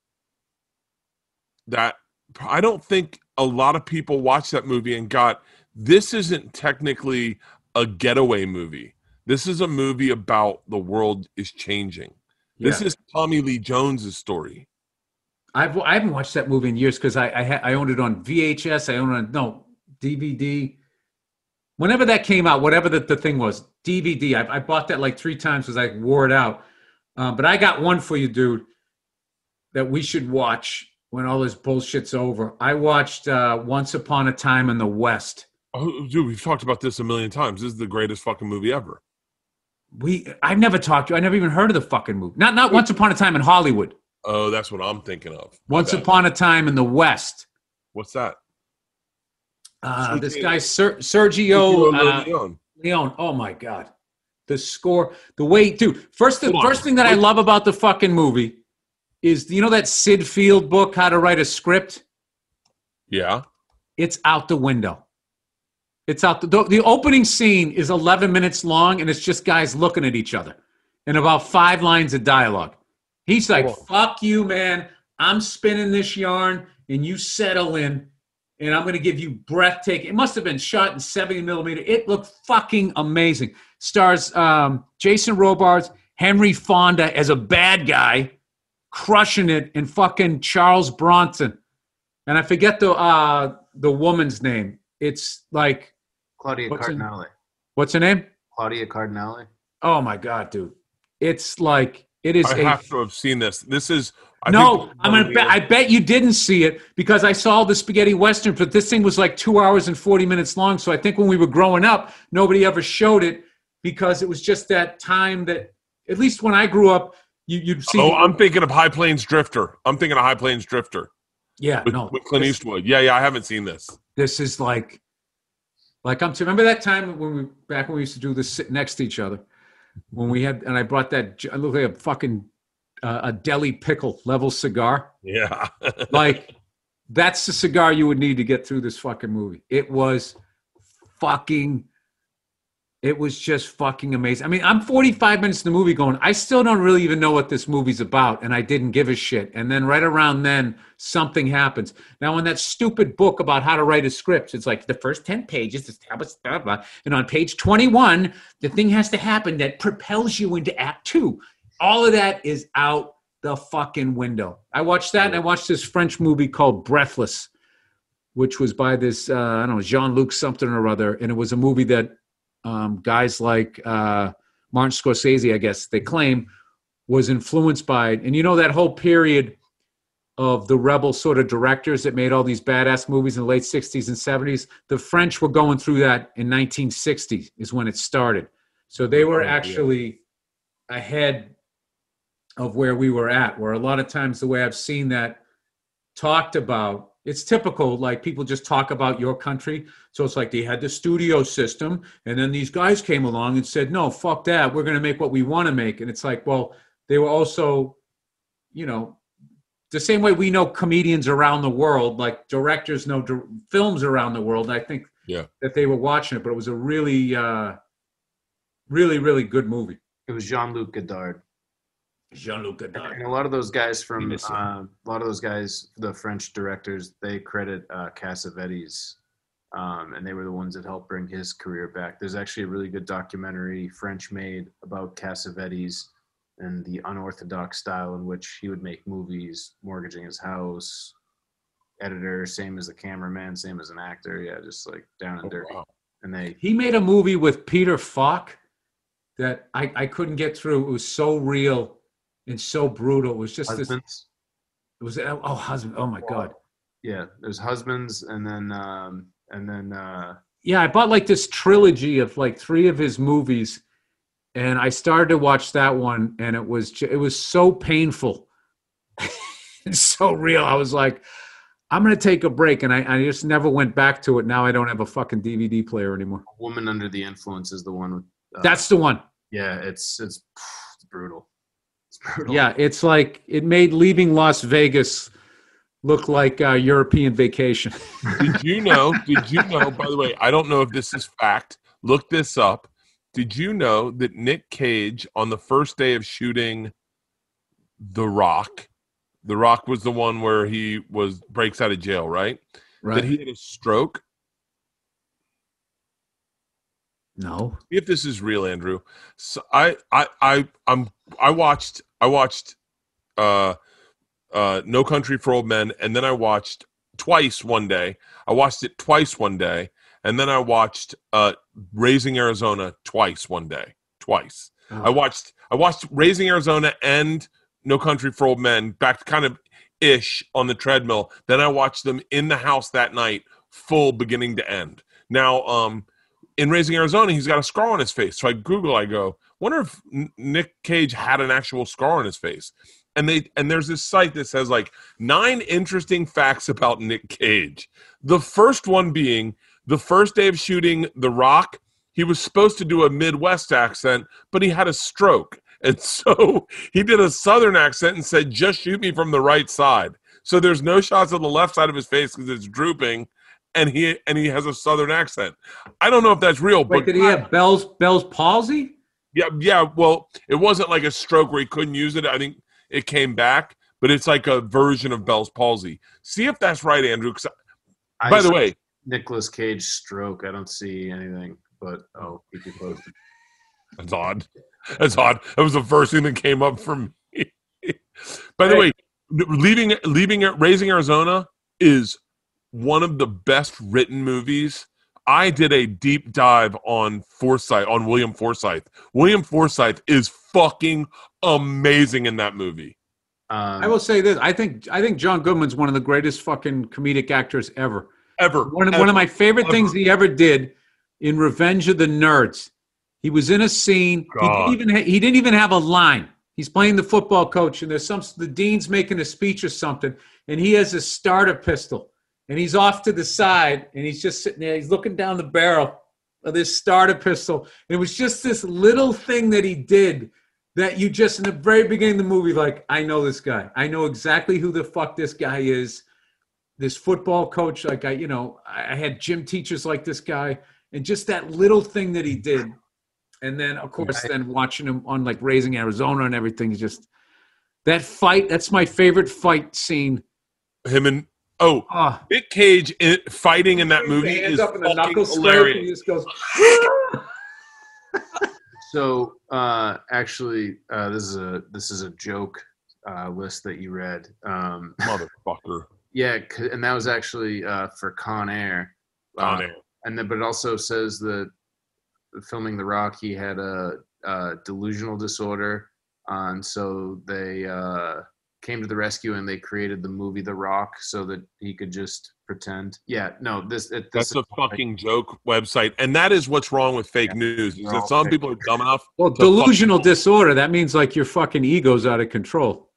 that, I don't think a lot of people watched that movie and got, this isn't technically a getaway movie. This is a movie about the world is changing. Yeah. This is Tommy Lee Jones's story. I've I haven't watched that movie in years because I I, ha- I owned it on V H S. I owned it on no D V D. Whenever that came out, whatever the, the thing was, D V D. I, I bought that like three times because I wore it out. Um, but I got one for you, dude, that we should watch when all this bullshit's over. I watched uh, Once Upon a Time in the West. Oh, dude, we've talked about this a million times. This is the greatest fucking movie ever. We, I've never talked to you. I never even heard of the fucking movie. Not, not Once Upon a Time in Hollywood. Oh, that's what I'm thinking of. Once Upon a Time in the West. What's that? Uh, this guy, Ser- Sergio uh, Leone. Leone. Oh my God, the score, the way, dude. First, the first thing that I love about the fucking movie is, you know that Sid Field book, How to Write a Script? Yeah. It's out the window. It's out the, the opening scene is eleven minutes long, and it's just guys looking at each other and about five lines of dialogue. He's like, Whoa. Fuck you, man. I'm spinning this yarn, and you settle in, and I'm going to give you breathtaking. It must have been shot in seventy millimeter. It looked fucking amazing. Stars um, Jason Robards, Henry Fonda as a bad guy, crushing it, and fucking Charles Bronson. And I forget the uh, the woman's name. It's like Claudia What's her- Cardinale. What's her name? Claudia Cardinale. Oh my God, dude. It's like, it is I a have to have seen this. This is I no, think I'm gonna bet. I bet you didn't see it because I saw the spaghetti western, but this thing was like two hours and forty minutes long. So I think when we were growing up, nobody ever showed it because it was just that time that, at least when I grew up, you, you'd see. Oh, the, I'm thinking of High Plains Drifter. I'm thinking of High Plains Drifter yeah, with, no, with Clint this, Eastwood. Yeah, yeah, I haven't seen this. this is like, like I'm. Remember that time when we back when we used to do this sit next to each other, when we had, and I brought that. I looked like a fucking uh, a deli pickle level cigar. Yeah. Like, that's the cigar you would need to get through this fucking movie. It was fucking, it was just fucking amazing. I mean, I'm forty-five minutes in the movie going, I still don't really even know what this movie's about, and I didn't give a shit. And then right around then, something happens. Now, in that stupid book about how to write a script, it's like the first ten pages, establish blah, blah, and on page twenty-one, the thing has to happen that propels you into act two. All of that is out the fucking window. I watched that, and I watched this French movie called Breathless, which was by this, uh, I don't know, Jean-Luc something or other, and it was a movie that um, guys like uh, Martin Scorsese, I guess they claim, was influenced by. And you know that whole period of the rebel sort of directors that made all these badass movies in the late sixties and seventies? The French were going through that in nineteen sixty is when it started. So they were actually ahead of where we were at, where a lot of times the way I've seen that talked about, it's typical, like people just talk about your country. So it's like they had the studio system, and then these guys came along and said, no, fuck that. We're going to make what we want to make. And it's like, well, they were also, you know, the same way we know comedians around the world, like directors know di- films around the world. I think Yeah. that they were watching it, but it was a really, uh, really, really good movie. It was Jean-Luc Godard. Jean-Luc Godard. And a lot of those guys from miss you. uh, a lot of those guys, the French directors, they credit uh, Cassavetes, um, and they were the ones that helped bring his career back. There's actually a really good documentary, French-made, about Cassavetes and the unorthodox style in which he would make movies, mortgaging his house, editor, same as the cameraman, same as an actor, yeah, just like down and Oh, dirty. wow. And they He made a movie with Peter Falk that I, I couldn't get through. It was so real and so brutal. It was just this. husbands. It was oh husband. Oh my god. Yeah, there's husbands, and then um, and then uh, Yeah, I bought like this trilogy of like three of his movies, and I started to watch that one, and it was ju- it was so painful, and so real. I was like, I'm gonna take a break, and I, I just never went back to it. Now I don't have a fucking D V D player anymore. Woman Under the Influence is the one with. Uh, That's the one. yeah, it's it's it's brutal. It's brutal. Yeah, it's like it made leaving Las Vegas look like a European vacation. Did you know? Did you know? By the way, I don't know if this is fact. Look this up. Did you know that Nick Cage, on the first day of shooting The Rock, The Rock was the one where he was breaks out of jail, right? Right. That he had a stroke. No. See if this is real, Andrew. So I, I, I, I'm, I watched, I watched, uh, uh, No Country for Old Men, and then I watched twice one day. I watched it twice one day, and then I watched uh, Raising Arizona twice one day. Twice. Oh. I watched, I watched Raising Arizona and No Country for Old Men back kind of ish on the treadmill. Then I watched them in the house that night, full beginning to end. Now, um. in Raising Arizona, he's got a scar on his face. So I Google, I go, wonder if N- Nick Cage had an actual scar on his face. And they and there's this site that says like nine interesting facts about Nick Cage. The first one being the first day of shooting The Rock, he was supposed to do a Midwest accent, but he had a stroke. And so he did a Southern accent and said, just shoot me from the right side. So there's no shots of the left side of his face because it's drooping. And he and he has a Southern accent. I don't know if that's real, Wait, but did he have Bell's Bell's palsy? yeah, yeah. Well, it wasn't like a stroke where he couldn't use it. I think it came back, but it's like a version of Bell's palsy. See if that's right, Andrew. 'Cause I, I by the saw way, Nicolas Cage stroke. I don't see anything, but I'll keep you posted. that's odd. That's odd. That was the first thing that came up for me. By the Hey. way, leaving leaving Raising Arizona is one of the best written movies I did a deep dive on Forsythe, on William Forsythe. William Forsythe is fucking amazing in that movie. Um, I will say this: I think I think John Goodman's one of the greatest fucking comedic actors ever. Ever. One of ever, one of my favorite ever. things he ever did in Revenge of the Nerds. He was in a scene. He didn't God. even ha- he didn't even have a line. He's playing the football coach, and there's some the dean's making a speech or something, and he has a starter pistol, and he's off to the side, and he's just sitting there. He's looking down the barrel of this starter pistol. And it was just this little thing that he did that you just in the very beginning of the movie, like, I know this guy. I know exactly who the fuck this guy is. This football coach, like I, you know, I had gym teachers like this guy, and just that little thing that he did. And then, of course, then watching him on like Raising Arizona and everything, is just that fight. That's my favorite fight scene. Him and oh, Ah. Nick Cage in, fighting in that His movie hands is up in the fucking knuckle scrape, hilarious. and he just goes. So uh, actually, uh, this is a this is a joke uh, list that you read. Um, Motherfucker. yeah, c- and that was actually uh, for Con Air. Con Uh, Air. And then, but it also says that filming The Rock, he had a, a delusional disorder, uh, and so they uh, came to the rescue and they created the movie The Rock so that he could just pretend. Yeah, no, this it, this That's a fucking joke website, and that is what's wrong with fake Yeah, news. Is they're that all some fake. people are dumb enough? Well, to delusional disorder. That means like your fucking ego's out of control,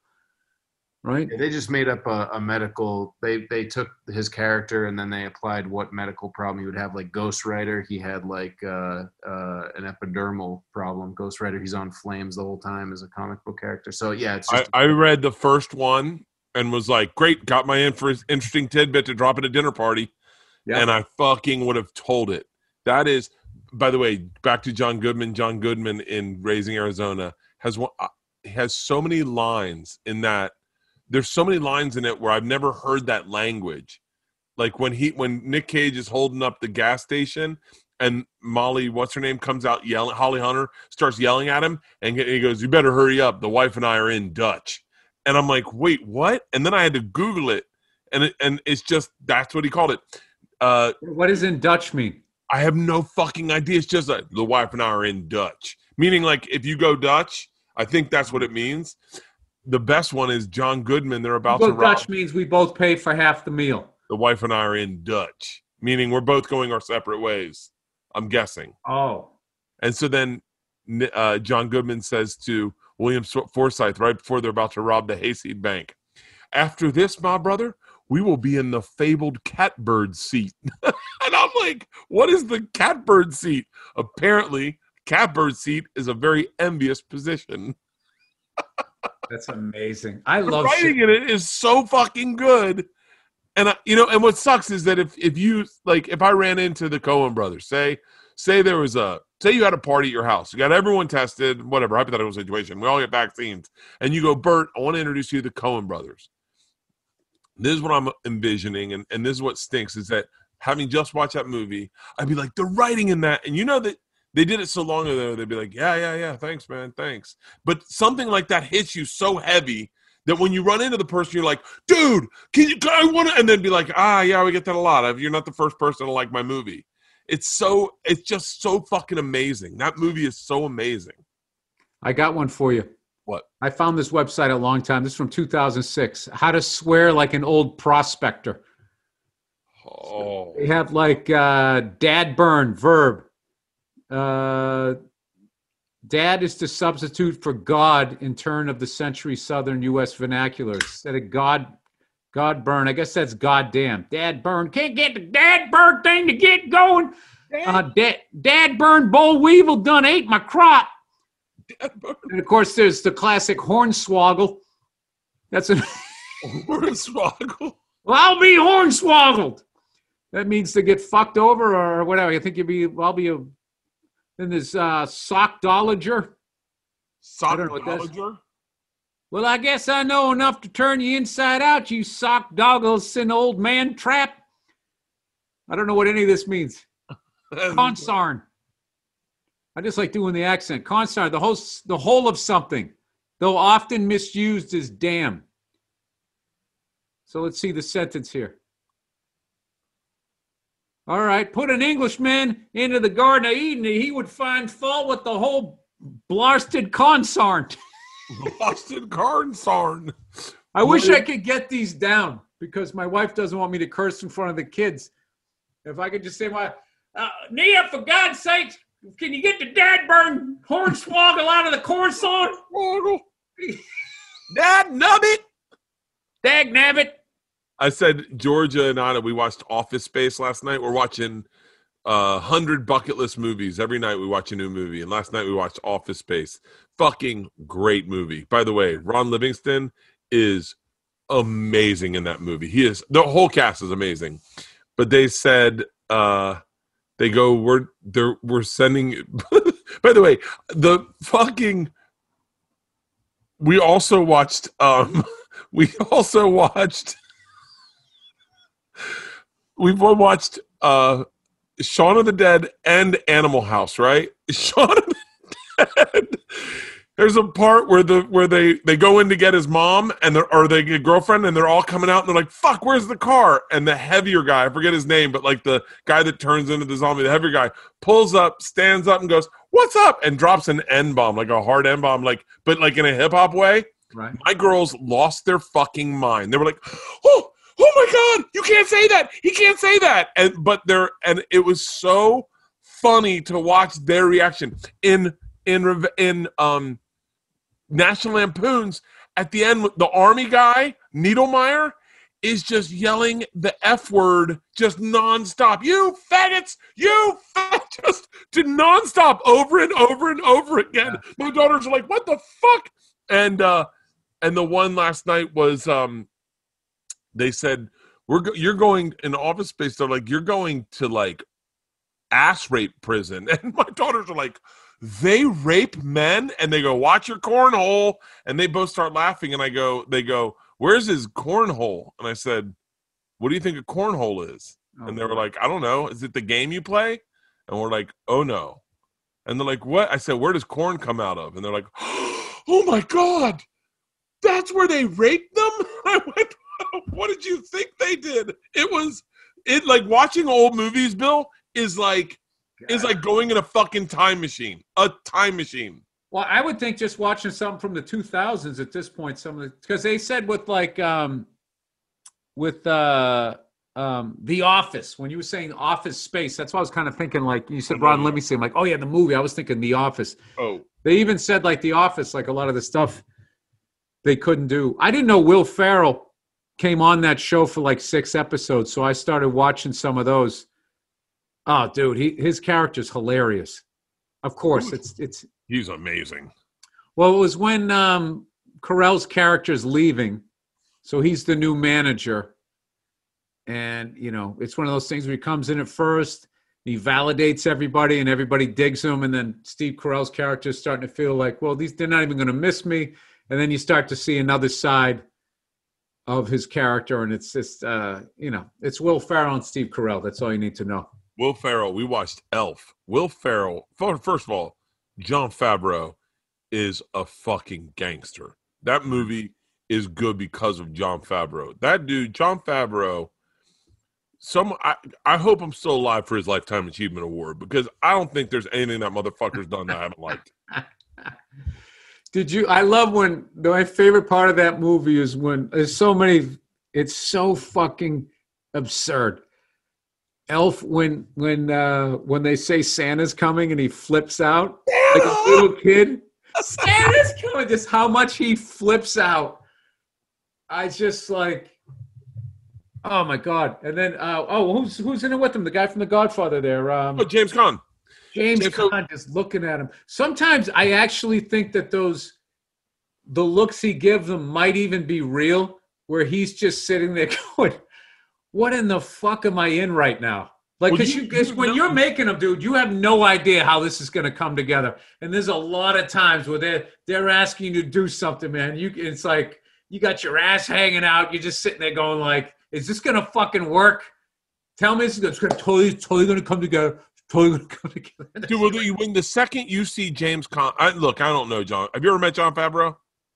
right? Yeah, they just made up a, a medical. They they took his character and then they applied what medical problem he would have. Like Ghost Rider, he had like uh, uh, an epidermal problem. Ghost Rider, he's on flames the whole time as a comic book character. So yeah, it's I, just I read the first one and was like, great, got my inter- interesting tidbit to drop at a dinner party. Yeah. And I fucking would have told it. That is, by the way, back to John Goodman. John Goodman in Raising Arizona has one, uh, has so many lines in that. There's so many lines in it where I've never heard that language. Like when he, when Nick Cage is holding up the gas station and Molly, what's her name, comes out yelling, Holly Hunter starts yelling at him, and he goes, "You better hurry up. The wife and I are in Dutch." And I'm like, wait, what? And then I had to Google it, and it, and it's just, that's what he called it. Uh, What does in Dutch mean? I have no fucking idea. It's just like, the wife and I are in Dutch. Meaning like, if you go Dutch, I think that's what it means. The best one is John Goodman. They're about Well, to rob. Dutch means we both pay for half the meal. The wife and I are in Dutch, meaning we're both going our separate ways. I'm guessing. Oh. And so then uh, John Goodman says to William Forsythe right before they're about to rob the Hayseed Bank, "After this, my brother, we will be in the fabled catbird seat." And I'm like, what is the catbird seat? Apparently, catbird seat is a very envious position. That's amazing. I The love writing shit. in it is so fucking good. And I, you know, and what sucks is that if if you like, if I ran into the Coen brothers, say say there was a say you had a party at your house, you got everyone tested, whatever hypothetical situation, we all get vaccines, and you go, "Bert, I want to introduce you to the Coen brothers." This is what I'm envisioning, and and this is what stinks is that having just watched that movie, I'd be like, the writing in that, and you know that they did it so long ago, they'd be like, yeah, yeah, yeah, thanks, man, thanks. But something like that hits you so heavy that when you run into the person, you're like, dude, can you, I want to, and then be like, ah, yeah, we get that a lot. You're not the first person to like my movie. It's so, it's just so fucking amazing. That movie is so amazing. I got one for you. What? I found this website a long time. This is from two thousand six. How to swear like an old prospector. Oh, They have like uh, dad burn, verb. Uh, dad is to substitute for God in turn of the century Southern U S vernacular. Instead of God, God burn. I guess that's goddamn. Dad burn. Can't get the dad burn thing to get going. Uh, dad, dad burn boll weevil done ate my crop. And of course, there's the classic hornswoggle. That's an. Hornswoggle. Well, I'll be hornswoggled. That means to get fucked over or whatever. I think you'd be. I'll be a. Then there's uh, sockdolager. I don't know what that's- Sockdolager? Well, I guess I know enough to turn you inside out, you sockdogglesin old man trap. I don't know what any of this means. Consarn. I just like doing the accent. Consarn, the whole, the whole of something, though often misused as damn. So let's see the sentence here. All right, put an Englishman into the Garden of Eden, he would find fault with the whole blasted consarn. Boston Carnsarn. I wish I could get these down because my wife doesn't want me to curse in front of the kids. If I could just say, "My uh, Nia, for God's sakes, can you get the dad burn hornswoggle out of the cornsarn? Dad nubbit. Dag nabbit." I said, Georgia and Anna, we watched Office Space last night. We're watching uh, one hundred bucket list movies. Every night we watch a new movie. And last night we watched Office Space. Fucking great movie. By the way, Ron Livingston is amazing in that movie. He is, the whole cast is amazing. But they said, uh, they go, we're, they're, we're sending, by the way, the fucking, we also watched, um, we also watched, We've watched uh, Shaun of the Dead and Animal House, right? Shaun of the Dead. There's a part where the where they, they go in to get his mom and they're, or they get girlfriend and they're all coming out and they're like, "Fuck, where's the car?" And the heavier guy, I forget his name, but like the guy that turns into the zombie, the heavier guy, pulls up, stands up, and goes, "What's up?" and drops an N bomb, like a hard N bomb, like but like in a hip hop way. Right. My girls lost their fucking mind. They were like, "Oh." Oh my God! You can't say that. He can't say that. And but they're and it was so funny to watch their reaction in in in um National Lampoons at the end. The army guy Needlemeyer is just yelling the F word just nonstop. You faggots! You fag-, just to nonstop over and over and over again. Yeah. My daughters are like, "What the fuck?" And uh, and the one last night was um. They said, "We're go- you're going in Office Space." They're like, "You're going to like ass rape prison," and my daughters are like, "They rape men?" And they go, "Watch your cornhole," and they both start laughing. And I go, "They go, where's his cornhole?" And I said, "What do you think a cornhole is?" Oh, and they were like, "I don't know. Is it the game you play?" And we're like, "Oh no." And they're like, "What?" I said, "Where does corn come out of?" And they're like, "Oh my God, that's where they raped them?" I went, "What did you think they did?" It was it like watching old movies, Bill, is like God. is like going in a fucking time machine. A time machine. Well, I would think just watching something from the two thousands at this point, some of the because they said with like um with uh um The Office, when you were saying Office Space, that's what I was kind of thinking, like you said, Ron, let me see. I'm like, oh yeah, the movie. I was thinking The Office. Oh. They even said like The Office, like a lot of the stuff they couldn't do. I didn't know Will Ferrell came on that show for like six episodes, so I started watching some of those. Oh, dude, he his character's hilarious. Of course, it's it's. He's amazing. Well, it was when um, Carell's character's leaving, so he's the new manager, and you know it's one of those things where he comes in at first, he validates everybody, and everybody digs him, and then Steve Carell's character is starting to feel like, well, these they're not even going to miss me, and then you start to see another side of his character, and it's just, uh, you know, it's Will Ferrell and Steve Carell. That's all you need to know. Will Ferrell, we watched Elf. Will Ferrell, first of all, Jon Favreau is a fucking gangster. That movie is good because of Jon Favreau. That dude, Jon Favreau, some I, I hope I'm still alive for his Lifetime Achievement Award because I don't think there's anything that motherfucker's done that I haven't liked. Did you? I love when my favorite part of that movie is when there's so many. It's so fucking absurd. Elf when when uh, when they say Santa's coming and he flips out like a little kid. Santa's coming. Just how much he flips out. I just like, oh my God. And then uh, oh, who's who's in it with him? The guy from The Godfather there. Um, oh, James Caan. James Caan, just looking at him. Sometimes I actually think that those, the looks he gives them might even be real, where he's just sitting there going, what in the fuck am I in right now? Like, because well, you, you, when know. you're making them, dude, you have no idea how this is going to come together. And there's a lot of times where they're, they're asking you to do something, man. You, it's like, you got your ass hanging out. You're just sitting there going like, is this going to fucking work? Tell me it's going to totally, totally going to come together. Totally come together. Dude, well, when the second you see James Caan, I, look, I don't know, John. Have you ever met Jon Favreau?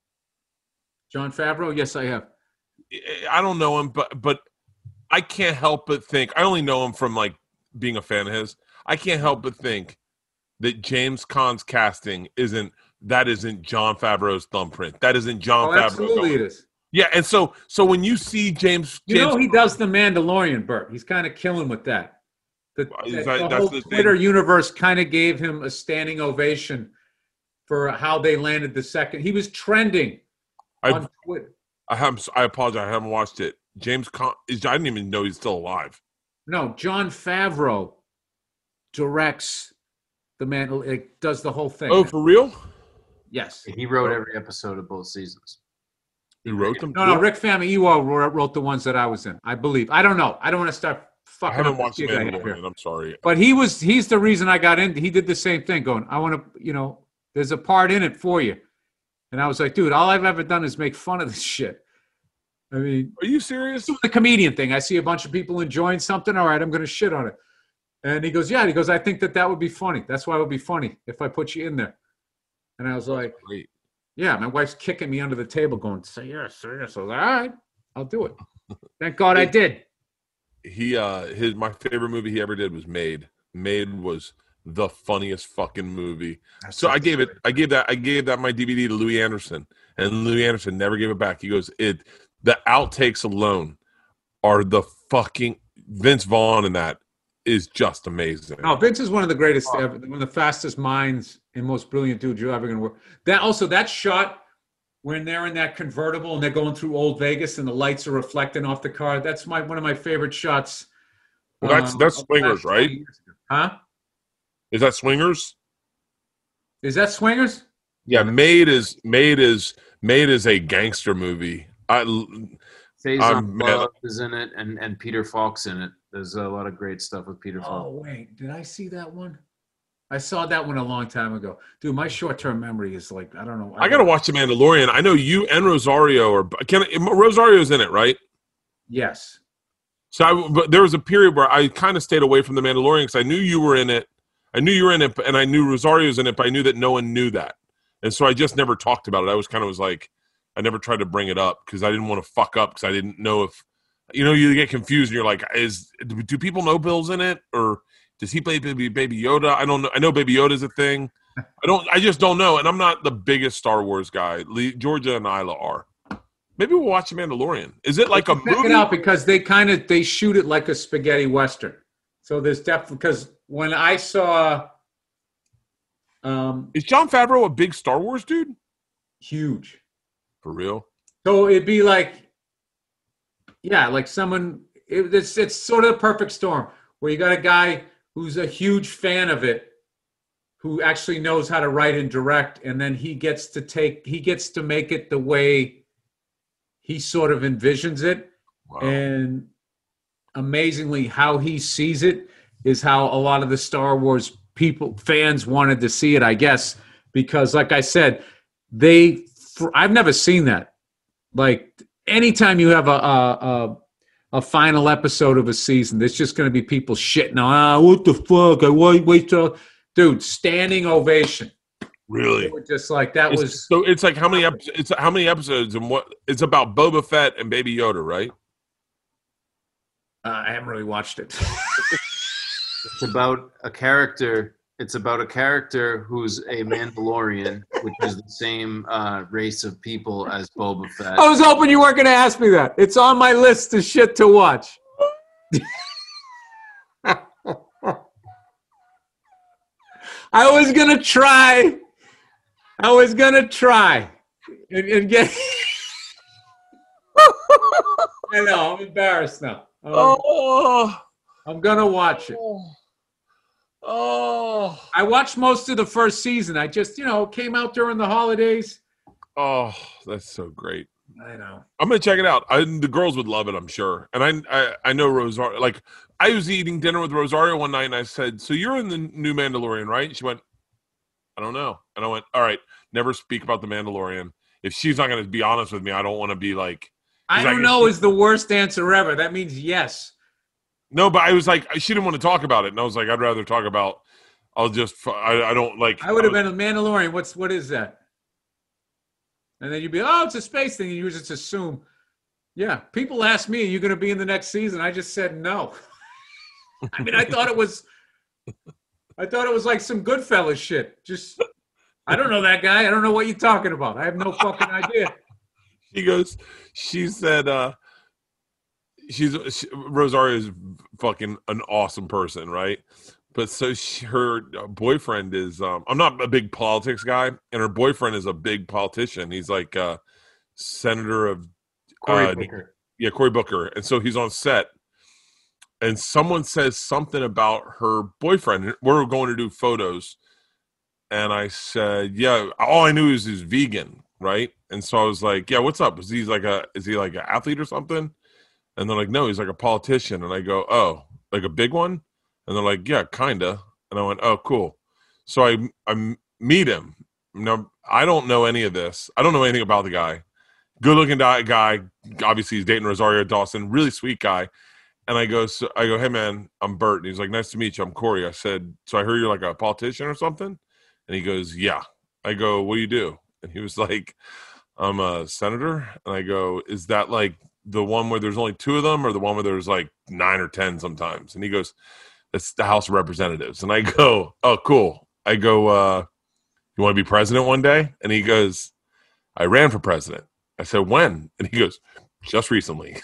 Jon Favreau? Yes, I have. I don't know him, but but I can't help but think. I only know him from like being a fan of his, I can't help but think that James Caan's casting isn't that isn't Jon Favreau's thumbprint. That isn't Jon Oh, Favreau. absolutely going. it is. Yeah, and so so when you see James, You James know he does the Mandalorian, Bert. He's kind of killing with that. The, Is the that- whole that's the Twitter thing? universe kind of gave him a standing ovation for how they landed the second. He was trending I on Twitter. I have I apologize. I haven't watched it. James Caan is. I didn't even know he's still alive. No, Jon Favreau directs the man. It does the whole thing. Oh, for real? Yes. He wrote every episode of both seasons. He wrote them. No, no. Rick Famuyiwa wrote, wrote the ones that I was in. I believe. I don't know. I don't want to start I fucking haven't up the watched gig I have here. Mandalorian. I'm sorry. But he was. He's the reason I got in. He did the same thing. Going, I want to. You know, there's a part in it for you. And I was like, dude, all I've ever done is make fun of this shit. I mean, Are you serious? the comedian thing. I see a bunch of people enjoying something. All right, I'm going to shit on it. And he goes, yeah. He goes, I think that that would be funny. That's why it would be funny if I put you in there. And I was like, Great. yeah. My wife's kicking me under the table, going, say yes, say yes. I was like, all right, I'll do it. Thank God I did. He uh his my favorite movie he ever did was Made. Made was the funniest fucking movie. So I gave it I gave that I gave that my D V D to Louis Anderson, and Louis Anderson never gave it back. He goes, it the outtakes alone are the fucking Vince Vaughn in that is just amazing. No, Vince is one of the greatest ever, one of the fastest minds and most brilliant dudes you're ever going to work. That also that shot when they're in that convertible and they're going through Old Vegas and the lights are reflecting off the car. That's my one of my favorite shots. Well, that's um, that's of the last Swingers, twenty right? years ago. Huh? Is that Swingers? Is that Swingers? Yeah, Made is Made is Made is a gangster movie. I Faison I'm mad. Love is in it, and, and Peter Falk's in it. There's a lot of great stuff with Peter Oh Falk. wait, did I see that one? I saw that one a long time ago, dude. My short-term memory is like I don't know. I gotta watch The Mandalorian. I know you and Rosario are. Can Rosario's in it, right? Yes. So, I, but there was a period where I kind of stayed away from The Mandalorian because I knew you were in it. I knew you were in it, and I knew Rosario's in it, but I knew that no one knew that, and so I just never talked about it. I was kind of was like, I never tried to bring it up because I didn't want to fuck up because I didn't know if, you know, you get confused and you're like, is do people know Bill's in it or does he play Baby Baby Yoda? I don't know. I know Baby Yoda's a thing. I don't. I just don't know, and I'm not the biggest Star Wars guy. Lee, Georgia and Isla are. Maybe we'll watch The Mandalorian. Is it like a Check movie? it out because they kind of they shoot it like a spaghetti western. So there's definitely because when I saw, um, Is Jon Favreau a big Star Wars dude? huge. For real? So it'd be like, yeah, like someone. It, it's it's sort of the perfect storm where you got a guy who's a huge fan of it, who actually knows how to write and direct, and then he gets to take he gets to make it the way he sort of envisions it. Wow. And amazingly, how he sees it is how a lot of the Star Wars people fans wanted to see it, I guess, because like I said, they I've never seen that. Like anytime you have a a, a, a final episode of a season, there's just going to be people shitting on, ah, what the fuck? I wait, wait till, dude, standing ovation. Really? They were just like that It's- was. so it's like how many episodes? It's how many episodes and what? It's about Boba Fett and Baby Yoda, right? Uh, I haven't really watched it. It's about a character. It's about a character who's a Mandalorian, which is the same uh, race of people as Boba Fett. I was hoping you weren't going to ask me that. It's on my list of shit to watch. I was going to try. I was going to try and, and get. I know. I'm embarrassed now. Um, Oh, I'm going to watch it. oh, I watched most of the first season. I just, you know, came out during the holidays. oh, that's so great. I know. I'm gonna check it out. I, the girls would love it, I'm sure. And I, I, I know Rosario. Like, I was eating dinner with Rosario one night, and I said, "So you're in the new Mandalorian, right?" And she went, "I don't know." And I went, "All right, never speak about the Mandalorian. If she's not gonna be honest with me, I don't want to be like." I He's like, don't know is the worst answer ever. That means yes. No, but I was like, she didn't want to talk about it, and I was like, I'd rather talk about. I'll just. I, I don't like. I would have was- been a Mandalorian. What's what is that? And then you'd be, oh, it's a space thing. And you just assume, yeah. People ask me, are you going to be in the next season? I just said no. I mean, I thought it was, I thought it was like some Goodfellas shit. Just, I don't know that guy. I don't know what you're talking about. I have no fucking idea. She goes, she said, uh, she's she, Rosario is fucking an awesome person, right? But so she, her boyfriend is, um, I'm not a big politics guy, and her boyfriend is a big politician. He's like uh senator of Cory uh, Booker. yeah, Cory Booker. And so he's on set, and someone says something about her boyfriend. We're going to do photos, and I said, yeah, all I knew is he's vegan, right? And so I was like, yeah, what's up? Is he like a is he like an athlete or something? And they're like, no, he's like a politician. And I go, oh, like a big one? And they're like, yeah, kinda. And I went, oh, cool. So I I meet him. Now, I don't know any of this. I don't know anything about the guy. Good-looking guy. Obviously, he's dating Rosario Dawson. Really sweet guy. And I go, so I go, hey, man, I'm Bert. And he's like, nice to meet you. I'm Corey. I said, so I heard you're like a politician or something? And he goes, yeah. I go, what do you do? And he was like, I'm a senator. And I go, is that like the one where there's only two of them or the one where there's like nine or ten sometimes? And he goes, it's the House of Representatives. And I go, oh, cool. I go, uh, you want to be president one day? And he goes, I ran for president. I said, when? And he goes, just recently.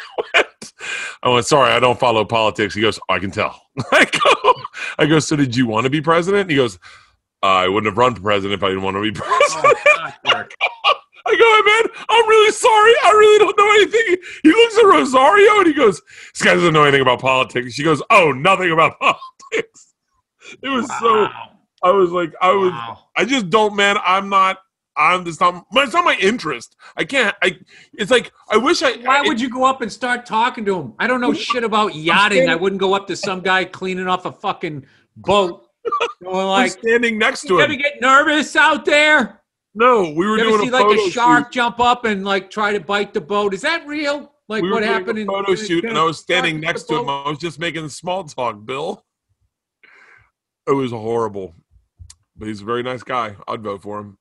I went, sorry, I don't follow politics. He goes, oh, I can tell. I go, I go, so did you want to be president? He goes, uh, I wouldn't have run for president if I didn't want to be president. Oh, God, I go, hey, man, I'm really sorry. I really don't know anything. He looks at Rosario and he goes, this guy doesn't know anything about politics. She goes, oh, nothing about politics. It was wow. so, I was like, I was, wow. I just don't, man, I'm not, I'm just not, it's not my interest. I can't, I, it's like, I wish I. Why I, would you go up and start talking to him? I don't know shit about yachting. I wouldn't go up to some guy cleaning off a fucking boat. Going like, I'm standing next to you him. You ever get nervous out there? No, we were you doing ever see a like photo a shark shoot. jump up and like try to bite the boat. Is that real? Like we what were happened doing a in photo shoot, and I was standing shark next to him. I was just making small talk, Bill. It was horrible, but he's a very nice guy. I'd vote for him.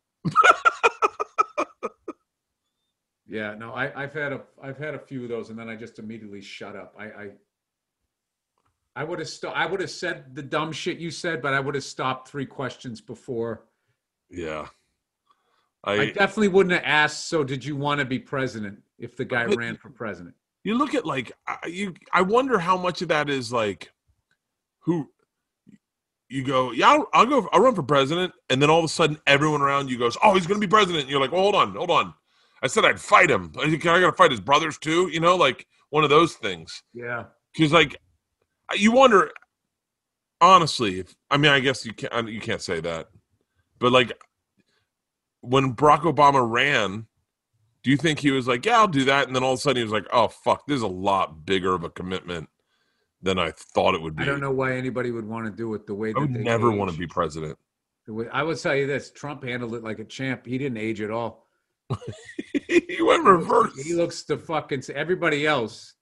Yeah, no, I, I've had a I've had a few of those, and then I just immediately shut up. I I, I would have st- I would have said the dumb shit you said, but I would have stopped three questions before. Yeah, I, I definitely wouldn't have asked. So, did you want to be president? If the guy ran for president, you look at like you. I wonder how much of that is like who. You go, yeah, I'll, I'll go. I'll run for president, and then all of a sudden, everyone around you goes, "Oh, he's going to be president." And you're like, well, "Hold on, hold on." I said I'd fight him. I, I got to fight his brothers too. You know, like one of those things. Yeah. Because like, you wonder, honestly. If, I mean, I guess you can't. You can't say that, but like, when Barack Obama ran, do you think he was like, "Yeah, I'll do that," and then all of a sudden he was like, "Oh fuck, this is a lot bigger of a commitment than I thought it would be." I don't know why anybody would want to do it the way that I would they never age. want to be president. The way, I would tell you this: Trump handled it like a champ. He didn't age at all. He went reverse. He looks to fucking everybody else.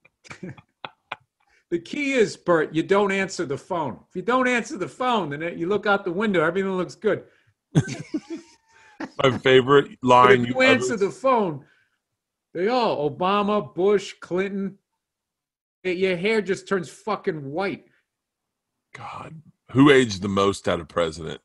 The key is, Bert, you don't answer the phone. If you don't answer the phone, then you look out the window. Everything looks good. My favorite line. But if you, you answer ever... the phone, they all Obama, Bush, Clinton. Your hair just turns fucking white. God, who aged the most out of president?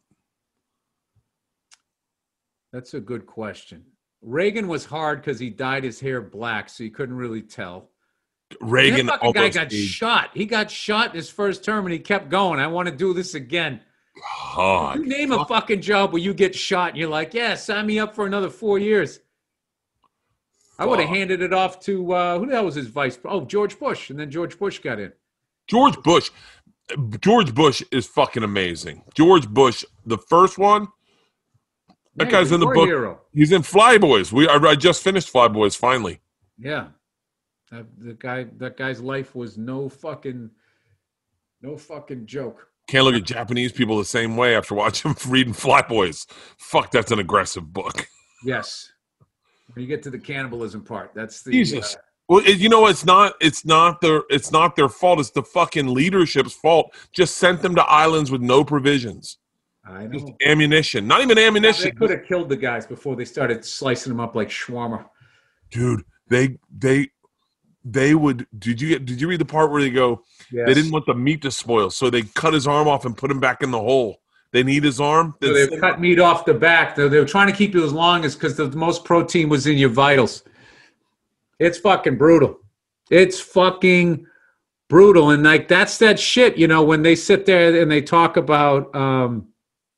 That's a good question. Reagan was hard because he dyed his hair black, so you couldn't really tell. Reagan, that fucking guy got aged. shot. He got shot in his first term, and he kept going. I want to do this again. God, you name a fucking job where you get shot, and you're like, yeah, sign me up for another four years. I would have handed it off to, uh, who the hell was his vice? Oh, George Bush. And then George Bush got in. George Bush. George Bush is fucking amazing. George Bush, the first one, that yeah, guy's in the book. Hero. He's in Flyboys. We I, I just finished Flyboys finally. Yeah. That, the guy, that guy's life was no fucking, no fucking joke. Can't look at Japanese people the same way after watching reading Flyboys. Fuck, that's an aggressive book. Yes. When you get to the cannibalism part, that's the Jesus. Uh, well, it, you know, it's not, it's not their, it's not their fault. It's the fucking leadership's fault. Just sent them to islands with no provisions. I know. Just ammunition, not even ammunition. They could have killed the guys before they started slicing them up like shawarma. Dude, they they they would. Did you get? Did you read the part where they go? Yes. They didn't want the meat to spoil, so they cut his arm off and put him back in the hole. They need his arm. So they cut meat off the back. They, they were trying to keep you as long as because the most protein was in your vitals. It's fucking brutal. It's fucking brutal. And like that's that shit, you know, when they sit there and they talk about, um,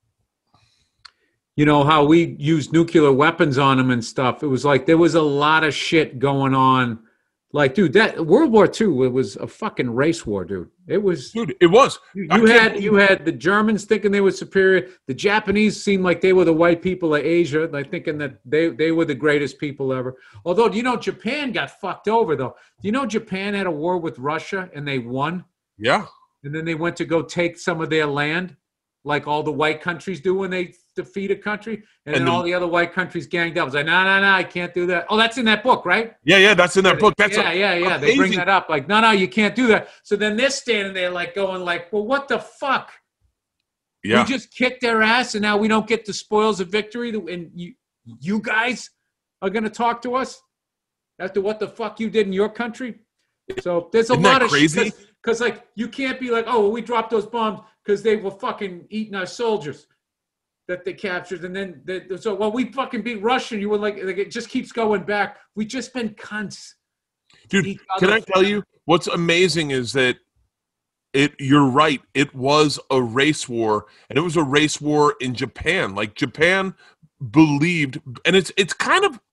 you know, how we use nuclear weapons on them and stuff. It was like there was a lot of shit going on. Like, dude, that World War Two, it was a fucking race war, dude. It was, dude. It was. You, you had you had the Germans thinking they were superior. The Japanese seemed like they were the white people of Asia, like thinking that they they were the greatest people ever. Although, do you know Japan got fucked over though? Do you know Japan had a war with Russia and they won? Yeah. And then they went to go take some of their land, like all the white countries do when they defeat a country, and, and then the, all the other white countries ganged up. I was like, no, no, no, I can't do that. Oh, that's in that book, right? Yeah, yeah, that's in that book. That's yeah, a, yeah, yeah. They bring that up, like, no, no, you can't do that. So then they're standing there, like, going, like, well, what the fuck? Yeah, we just kicked their ass, and now we don't get the spoils of victory, and you, you guys are going to talk to us after what the fuck you did in your country. So there's a Isn't lot that of crazy. Because, like, you can't be like, oh, well, we dropped those bombs because they were fucking eating our soldiers that they captured. And then, they, so, well, we fucking beat Russia. You were like, like, it just keeps going back. We just been cunts. Dude, can I tell you, what's amazing is that it, you're right. It was a race war, and it was a race war in Japan. Like, Japan believed, and it's, it's kind of,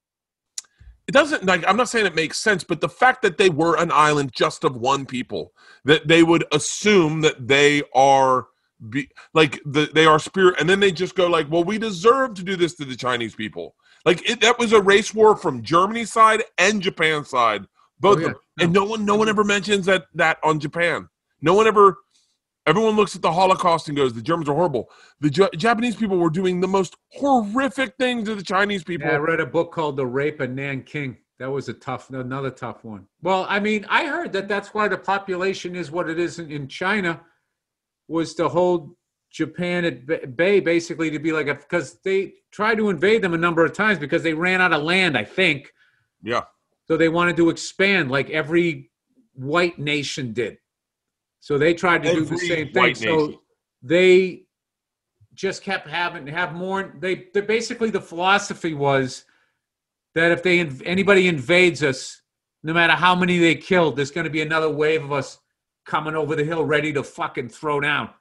it doesn't, like, I'm not saying it makes sense, but the fact that they were an island just of one people, that they would assume that they are, be, like, the, they are spirit, and then they just go like, well, we deserve to do this to the Chinese people. Like, it, that was a race war from Germany's side and Japan's side, both oh, yeah. of them. And no one, no one ever mentions that, that on Japan. No one ever, everyone looks at the Holocaust and goes, the Germans are horrible. The J- Japanese people were doing the most horrific things to the Chinese people. Yeah, I read a book called The Rape of Nanking. That was a tough, another tough one. Well, I mean, I heard that that's why the population is what it is in, in China, was to hold Japan at bay, basically, to be like, because they tried to invade them a number of times because they ran out of land, I think. Yeah. So they wanted to expand like every white nation did. So they tried to every do the same thing. So they just kept having have more. They, they basically, the philosophy was that if they anybody invades us, no matter how many they killed, there's going to be another wave of us coming over the hill ready to fucking throw down.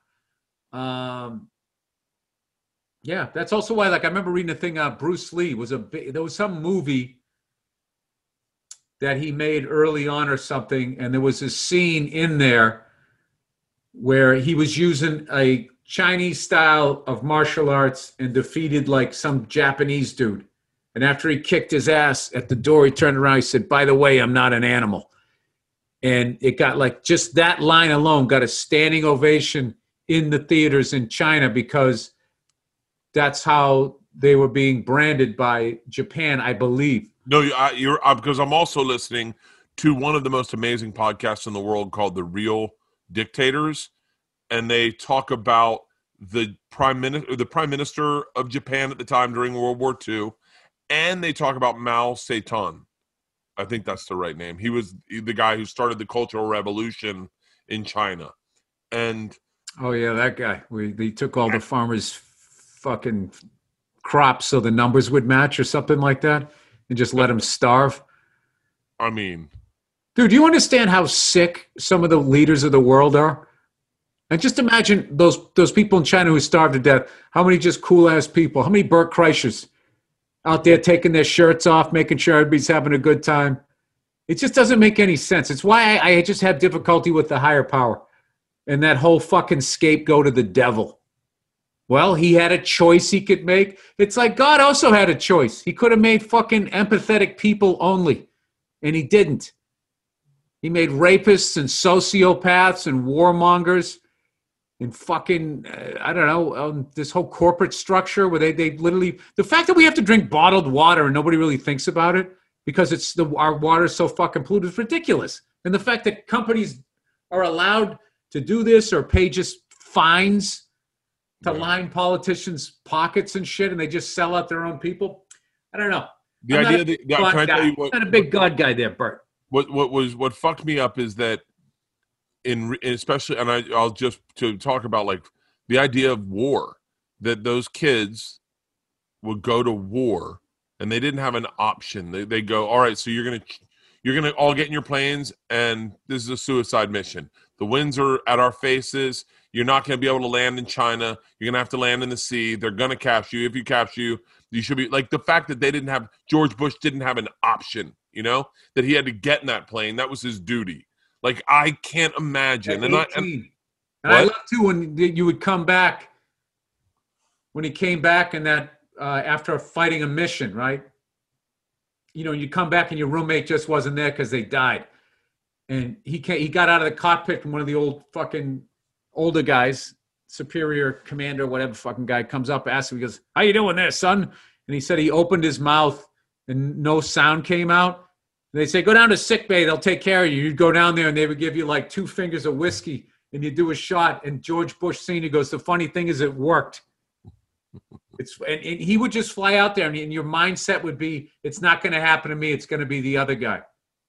Um, yeah, that's also why, like, I remember reading a thing, uh, Bruce Lee was a big, there was some movie that he made early on or something, and there was a scene in there where he was using a Chinese style of martial arts and defeated like some Japanese dude. And after he kicked his ass at the door, he turned around, he said, by the way, I'm not an animal. And it got like, just that line alone got a standing ovation in the theaters in China because that's how they were being branded by Japan, I believe. No, I, you're uh, because I'm also listening to one of the most amazing podcasts in the world called The Real Dictators, and they talk about the prime minister, the prime minister of Japan at the time during World War Two, and they talk about Mao Zedong. I think that's the right name. He was the guy who started the Cultural Revolution in China. And oh yeah, that guy. We they took all the farmers' fucking crops so the numbers would match or something like that, and just let them starve. I mean, dude, do you understand how sick some of the leaders of the world are? And just imagine those those people in China who starved to death. How many just cool ass people? How many Bert Kreischers out there taking their shirts off, making sure everybody's having a good time? It just doesn't make any sense. It's why I, I just have difficulty with the higher power and that whole fucking scapegoat of the devil. Well, he had a choice he could make. It's like God also had a choice. He could have made fucking empathetic people only, and he didn't. He made rapists and sociopaths and warmongers and fucking, uh, I don't know, um, this whole corporate structure where they, they literally, the fact that we have to drink bottled water and nobody really thinks about it because it's the our water is so fucking polluted is ridiculous. And the fact that companies are allowed to do this or pay just fines to yeah. line politicians' pockets and shit, and they just sell out their own people. I don't know. The I'm idea not that a yeah, God can I guy. tell you what, I'm not a big God guy there, Bert. what what was what fucked me up is that in especially, and I, I'll just to talk about like the idea of war, that those kids would go to war and they didn't have an option. They they go, all right, so you're gonna you're gonna all get in your planes and this is a suicide mission. The winds are at our faces. You're not gonna be able to land in China. You're gonna have to land in the sea. They're gonna capture you. If you capture you, you should be like the fact that they didn't have George Bush didn't have an option. You know that he had to get in that plane. That was his duty. Like I can't imagine. And I, and, and I love too when you would come back. When he came back and that uh, after fighting a mission, right? You know, you come back and your roommate just wasn't there because they died, and he came, he got out of the cockpit from one of the old fucking older guys, superior commander, whatever fucking guy comes up, asks him, he goes, "How you doing there, son?" And he said he opened his mouth and no sound came out. They say, "Go down to sick bay, they'll take care of you." You'd go down there and they would give you like two fingers of whiskey and you do a shot. And George Bush Senior goes, "The funny thing is it worked." It's and, and he would just fly out there and, and your mindset would be, it's not going to happen to me. It's going to be the other guy.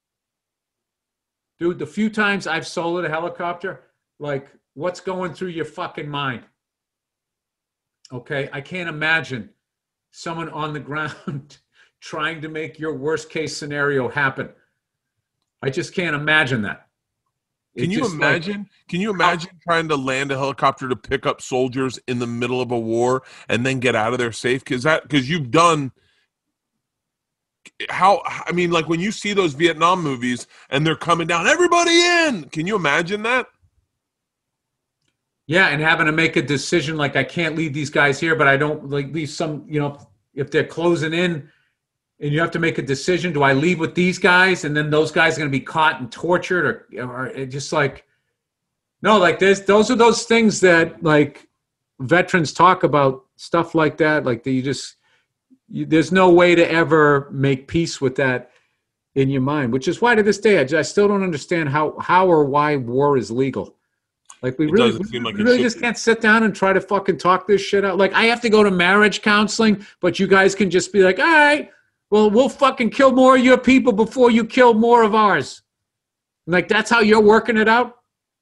Dude, the few times I've soloed a helicopter, like what's going through your fucking mind? Okay. I can't imagine someone on the ground trying to make your worst case scenario happen. I just can't imagine that. Can you imagine? Like, can you imagine trying to land a helicopter to pick up soldiers in the middle of a war and then get out of there safe? Because that because you've done how I mean, like when you see those Vietnam movies and they're coming down, everybody in. Can you imagine that? Yeah, and having to make a decision like I can't leave these guys here, but I don't like leave some. You know, if they're closing in. And you have to make a decision. Do I leave with these guys? And then those guys are going to be caught and tortured or, or just like, no, like this, those are those things that like veterans talk about, stuff like that. Like that you just, you, there's no way to ever make peace with that in your mind, which is why to this day, I, just, I still don't understand how, how or why war is legal. Like we it really, we, like we really just be. can't sit down and try to fucking talk this shit out. Like I have to go to marriage counseling, but you guys can just be like, all right, well, we'll fucking kill more of your people before you kill more of ours. Like, that's how you're working it out?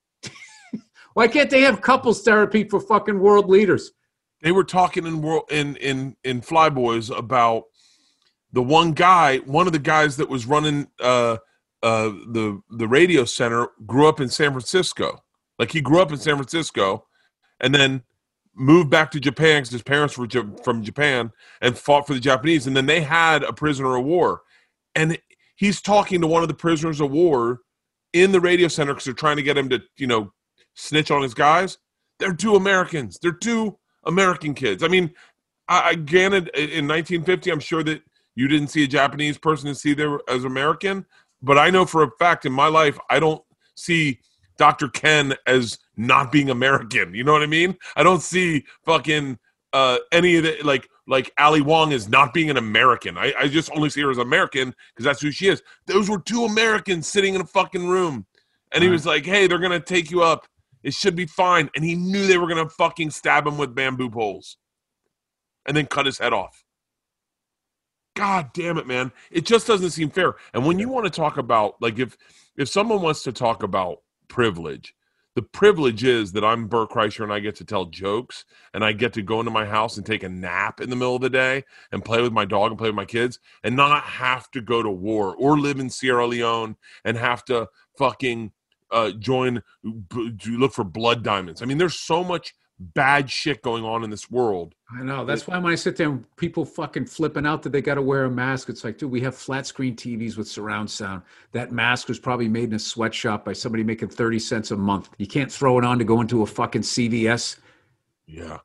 Why can't they have couples therapy for fucking world leaders? They were talking in world in in in Flyboys about the one guy, one of the guys that was running uh, uh, the the radio center grew up in San Francisco. Like, he grew up in San Francisco and then moved back to Japan because his parents were from Japan and fought for the Japanese. And then they had a prisoner of war. And he's talking to one of the prisoners of war in the radio center because they're trying to get him to, you know, snitch on his guys. They're two Americans. They're two American kids. I mean, I, I granted, in nineteen fifty, I'm sure that you didn't see a Japanese person and see them as American. But I know for a fact in my life, I don't see Doctor Ken as not being American. You know what I mean? I don't see fucking uh, any of the, like, like Ali Wong as not being an American. I, I just only see her as American because that's who she is. Those were two Americans sitting in a fucking room. And he was like, hey, they're going to take you up. It should be fine. And he knew they were going to fucking stab him with bamboo poles and then cut his head off. God damn it, man. It just doesn't seem fair. And when you want to talk about, like, if if someone wants to talk about privilege, the privilege is that I'm Bert Kreischer and I get to tell jokes and I get to go into my house and take a nap in the middle of the day and play with my dog and play with my kids and not have to go to war or live in Sierra Leone and have to fucking uh, join, b- look for blood diamonds. I mean, there's so much bad shit going on in this world. I know. That's why when I sit there and people fucking flipping out that they got to wear a mask, it's like, dude, we have flat screen T Vs with surround sound. That mask was probably made in a sweatshop by somebody making thirty cents a month. You can't throw it on to go into a fucking C V S. Yeah.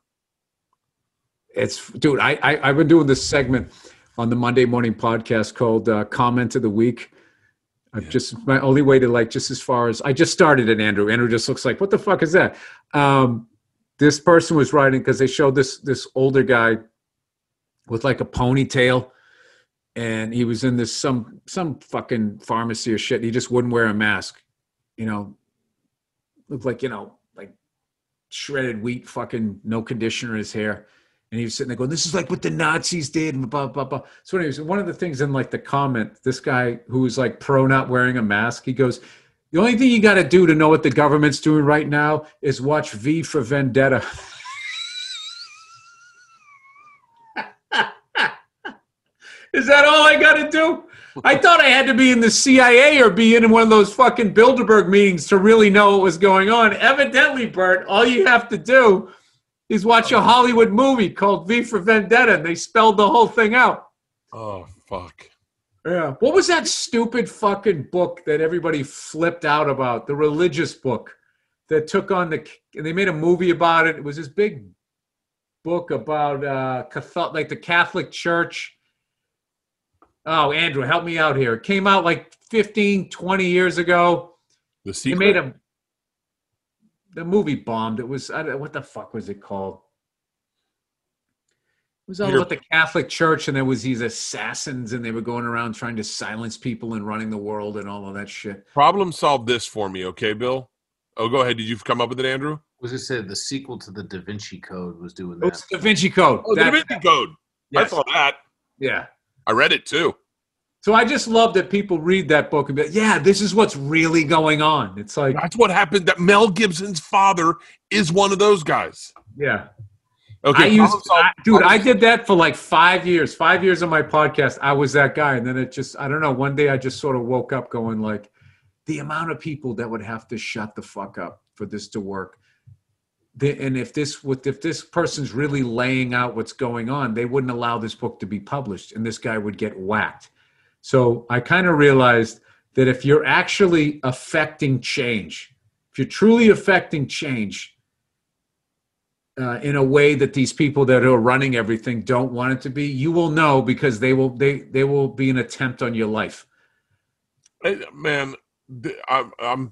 It's, dude, I, I, I've been doing this segment on the Monday morning podcast called uh, Comment of the Week. I've yeah. just, my only way to like, just as far as, I just started it, Andrew. Andrew just looks like, what the fuck is that? Um, This person was writing because they showed this this older guy with like a ponytail, and he was in this some some fucking pharmacy or shit. And he just wouldn't wear a mask, you know, looked like, you know, like shredded wheat, fucking no conditioner in his hair, And he was sitting there going, this is like what the Nazis did, and blah, blah, blah. So anyways, one of the things in like the comment, this guy who was like pro not wearing a mask, he goes, the only thing you got to do to know what the government's doing right now is watch V for Vendetta. Is that all I got to do? I thought I had to be in the C I A or be in one of those fucking Bilderberg meetings to really know what was going on. Evidently, Bert, all you have to do is watch a Hollywood movie called V for Vendetta, and they spelled the whole thing out. Oh, fuck. Yeah. What was that stupid fucking book that everybody flipped out about? The religious book that took on the, and they made a movie about it. It was this big book about uh, Catholic, like the Catholic Church. Oh, Andrew, help me out here. It came out like fifteen, twenty years ago. The Secret? They made a, the movie bombed. It was, I don't, what the fuck was it called? It was all Peter- about the Catholic Church, and there was these assassins, and they were going around trying to silence people and running the world and all of that shit. Problem solve this for me, okay, Bill? Oh, go ahead. Did you come up with it, Andrew? I was gonna say the sequel to the Da Vinci Code was doing It was that. Da Vinci Code. Oh, That- the Da Vinci Code. I yes. saw that. Yeah. I read it too. So I just love that people read that book and be like, yeah, this is what's really going on. It's like, That's what happened. That Mel Gibson's father is one of those guys. yeah. Okay, I used, problem solved. I, dude, I did that for like five years. Five years on my podcast, I was that guy. And then it just, I don't know, one day I just sort of woke up going like, the amount of people that would have to shut the fuck up for this to work. The, and if this with if this person's really laying out what's going on, they wouldn't allow this book to be published, and this guy would get whacked. So I kind of realized that if you're actually affecting change, if you're truly affecting change uh, in a way that these people that are running everything don't want it to be, you will know, because they will they they will be an attempt on your life. Hey, man, th- I'm. I'm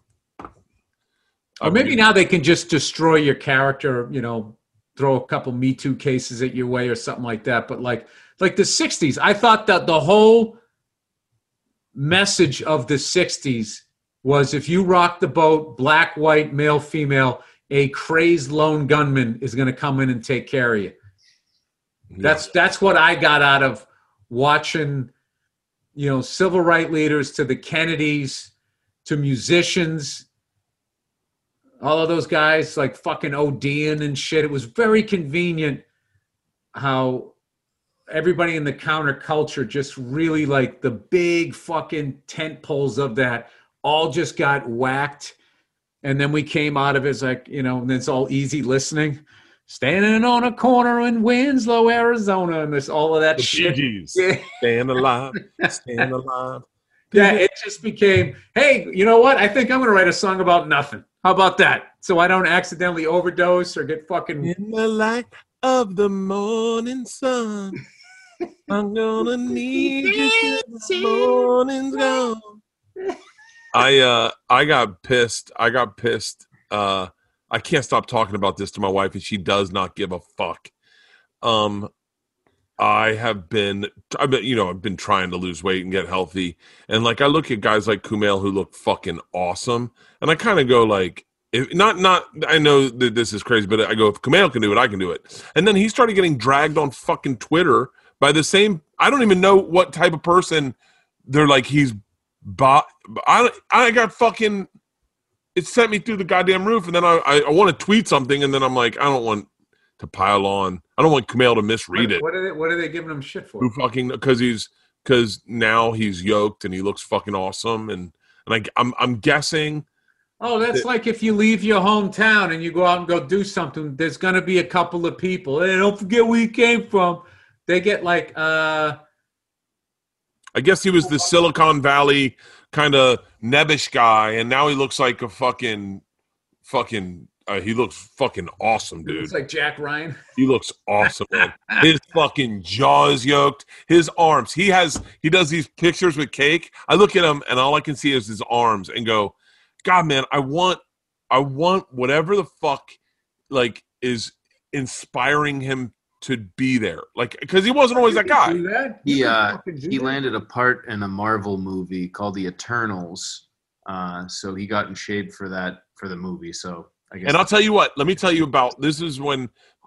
Or maybe now they can just destroy your character, you know, throw a couple Me Too cases at your way or something like that. But like like the sixties, I thought that the whole message of the sixties was if you rock the boat, black, white, male, female, a crazed lone gunman is going to come in and take care of you. That's that's what I got out of watching, you know, civil rights leaders to the Kennedys to musicians. All of those guys like fucking ODing and shit. It was very convenient how everybody in the counterculture just really like the big fucking tent poles of that all just got whacked. And then we came out of it as like, you know, and it's all easy listening. Standing on a corner in Winslow, Arizona. And there's all of that the shit. Bee Gees. Yeah. Stand alive. Stand alive. Yeah, it just became, hey, you know what? I think I'm going to write a song about nothing. How about that? So I don't accidentally overdose or get fucking... In the light of the morning sun, I'm gonna need you till the morning's gone. I uh I got pissed. I got pissed. Uh I can't stop talking about this to my wife, and she does not give a fuck. Um I have been I've been you know, I've been trying to lose weight and get healthy. And like I look at guys like Kumail who look fucking awesome, and I kind of go like, if not not I know that this is crazy, but I go, if Kumail can do it, I can do it. And then he started getting dragged on fucking Twitter by the same, I don't even know what type of person they're like, he's bot I I got fucking, it sent me through the goddamn roof, and then I I, I want to tweet something, and then I'm like, I don't want to pile on. I don't want Kumail to misread what, it. What are they, what are they giving him shit for? Who fucking, because he's because now he's yoked and he looks fucking awesome, and and I, I'm I'm guessing. Oh, that's that, like if you leave your hometown and you go out and go do something, there's going to be a couple of people. Hey, don't forget where you came from. They get like, uh, I guess he was the Silicon Valley kind of nebbish guy, and now he looks like a fucking, fucking, uh, he looks fucking awesome, dude. It's like Jack Ryan. He looks awesome, man. His fucking jaw is yoked. His arms. He has, he does these pictures with cake. I look at him, and all I can see is his arms and go, God, man, I want, I want whatever the fuck, like, is inspiring him to be there, like, because he wasn't always that guy. That. He uh, he landed a part in a Marvel movie called The Eternals, uh, so he got in shape for that for the movie. So I guess. And I'll tell you what. Let me tell you about this. Is when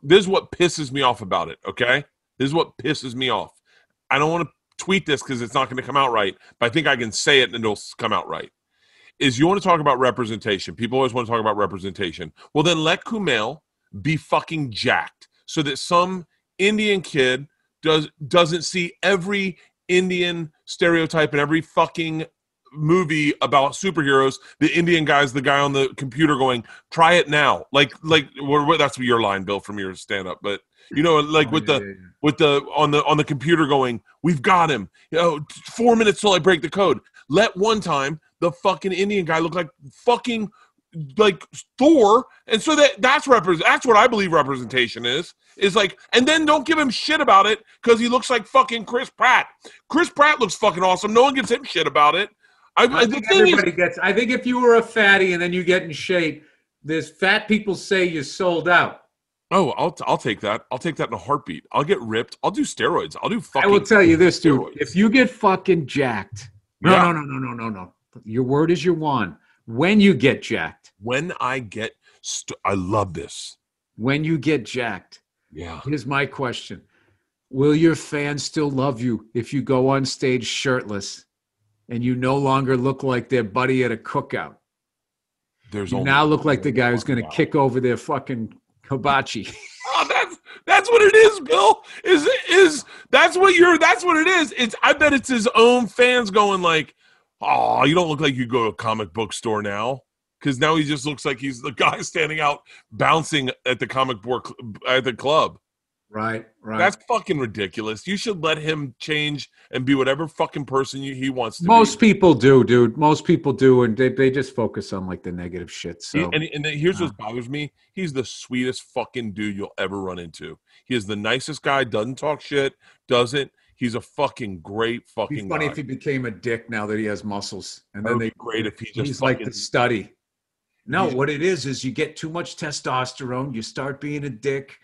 this is what pisses me off about it. Okay, this is what pisses me off. I don't want to tweet this because it's not going to come out right, but I think I can say it and it'll come out right. Is you want to talk about representation? People always want to talk about representation. Well, then let Kumail be fucking jacked so that some Indian kid does doesn't see every Indian stereotype in every fucking movie about superheroes. The Indian guy's the guy on the computer going, "Try it now." Like, like well, that's your line, Bill, from your stand-up. But you know, like Oh, with yeah, the yeah, yeah. with the on the on the computer going, "We've got him." You know, four minutes till I break the code. Let one time the fucking Indian guy look like fucking like Thor, and so that that's represent. That's what I believe representation is. Is like, and then don't give him shit about it because he looks like fucking Chris Pratt. Chris Pratt looks fucking awesome. No one gives him shit about it. I, I the think thing everybody is, gets. I think if you were a fatty and then you get in shape, there's fat people say you sold out. oh, I'll I'll take that. I'll take that in a heartbeat. I'll get ripped. I'll do steroids. I'll do fucking. I will tell you this, dude. steroids. If you get fucking jacked, no, Yeah. no, no, no, no, no, no. Your word is your wand. When you get jacked, When I get, st- I love this. when you get jacked, Yeah. here's my question: will your fans still love you if you go on stage shirtless and you no longer look like their buddy at a cookout? There's You only now look like the guy who's going to Wow. kick over their fucking hibachi. Oh, that's that's what it is, Bill. Is is that's what you're? That's what it is. It's. I bet it's his own fans going like, "Oh, you don't look like you go to a comic book store now." Because now he just looks like he's the guy standing out bouncing at the comic book at the club. Right, right. That's fucking ridiculous. You should let him change and be whatever fucking person you, he wants to Most be. people do, dude. Most people do, and they, they just focus on like the negative shit. He- So and, and then here's uh, what bothers me. He's the sweetest fucking dude you'll ever run into. He is the nicest guy, doesn't talk shit, doesn't. He's a fucking great it'd fucking be funny guy. if he became a dick now that he has muscles, and That then would they be great if he just he's like fucking- the study. No, He's- what it is is you get too much testosterone, you start being a dick.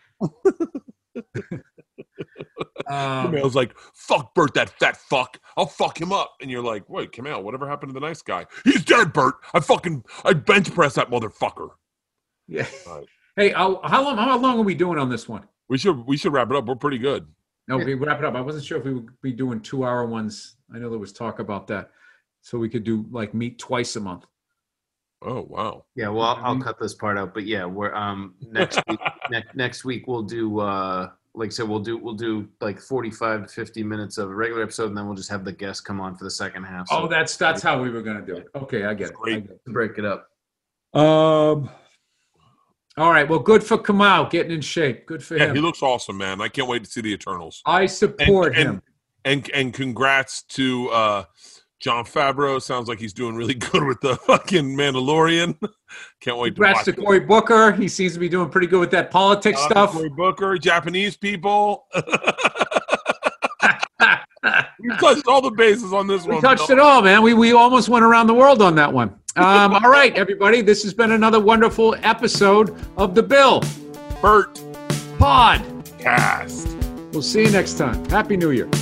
um, Kumail's like, fuck Bert, that fat fuck. I'll fuck him up. And you're like, wait, Kumail, whatever happened to the nice guy? He's dead, Bert. I fucking, I bench press that motherfucker. yeah. Right. Hey, how, how long? How long are we doing on this one? We should, we should wrap it up. We're pretty good. No, we wrap it up. I wasn't sure if we would be doing two-hour ones. I know there was talk about that, so we could do like meet twice a month. Oh, wow. Yeah, well, I'll, I'll Mhm. cut this part out, but yeah, we're um next week. ne- next week we'll do uh like I said, we'll do we'll do like forty-five to fifty minutes of a regular episode, and then we'll just have the guests come on for the second half. Oh, So that's that's how we were gonna do it. Okay, I get it. I Great. get to break it up. it. Um. All right. Well, good for Kamau getting in shape. Good for Yeah, him. he looks awesome, man. I can't wait to see the Eternals. I support and, him. And and congrats to uh, Jon Favreau. Sounds like he's doing really good with the fucking Mandalorian. Can't wait Congrats to to watch Cory Booker. He seems to be doing pretty good with that politics it. stuff. Cory Booker, Japanese people. You touched all the bases on this We one. touched Bill. it all, man. We we almost went around the world on that one. Um, all right, everybody. This has been another wonderful episode of the Bill Bert Pod. Cast. We'll see you next time. Happy New Year.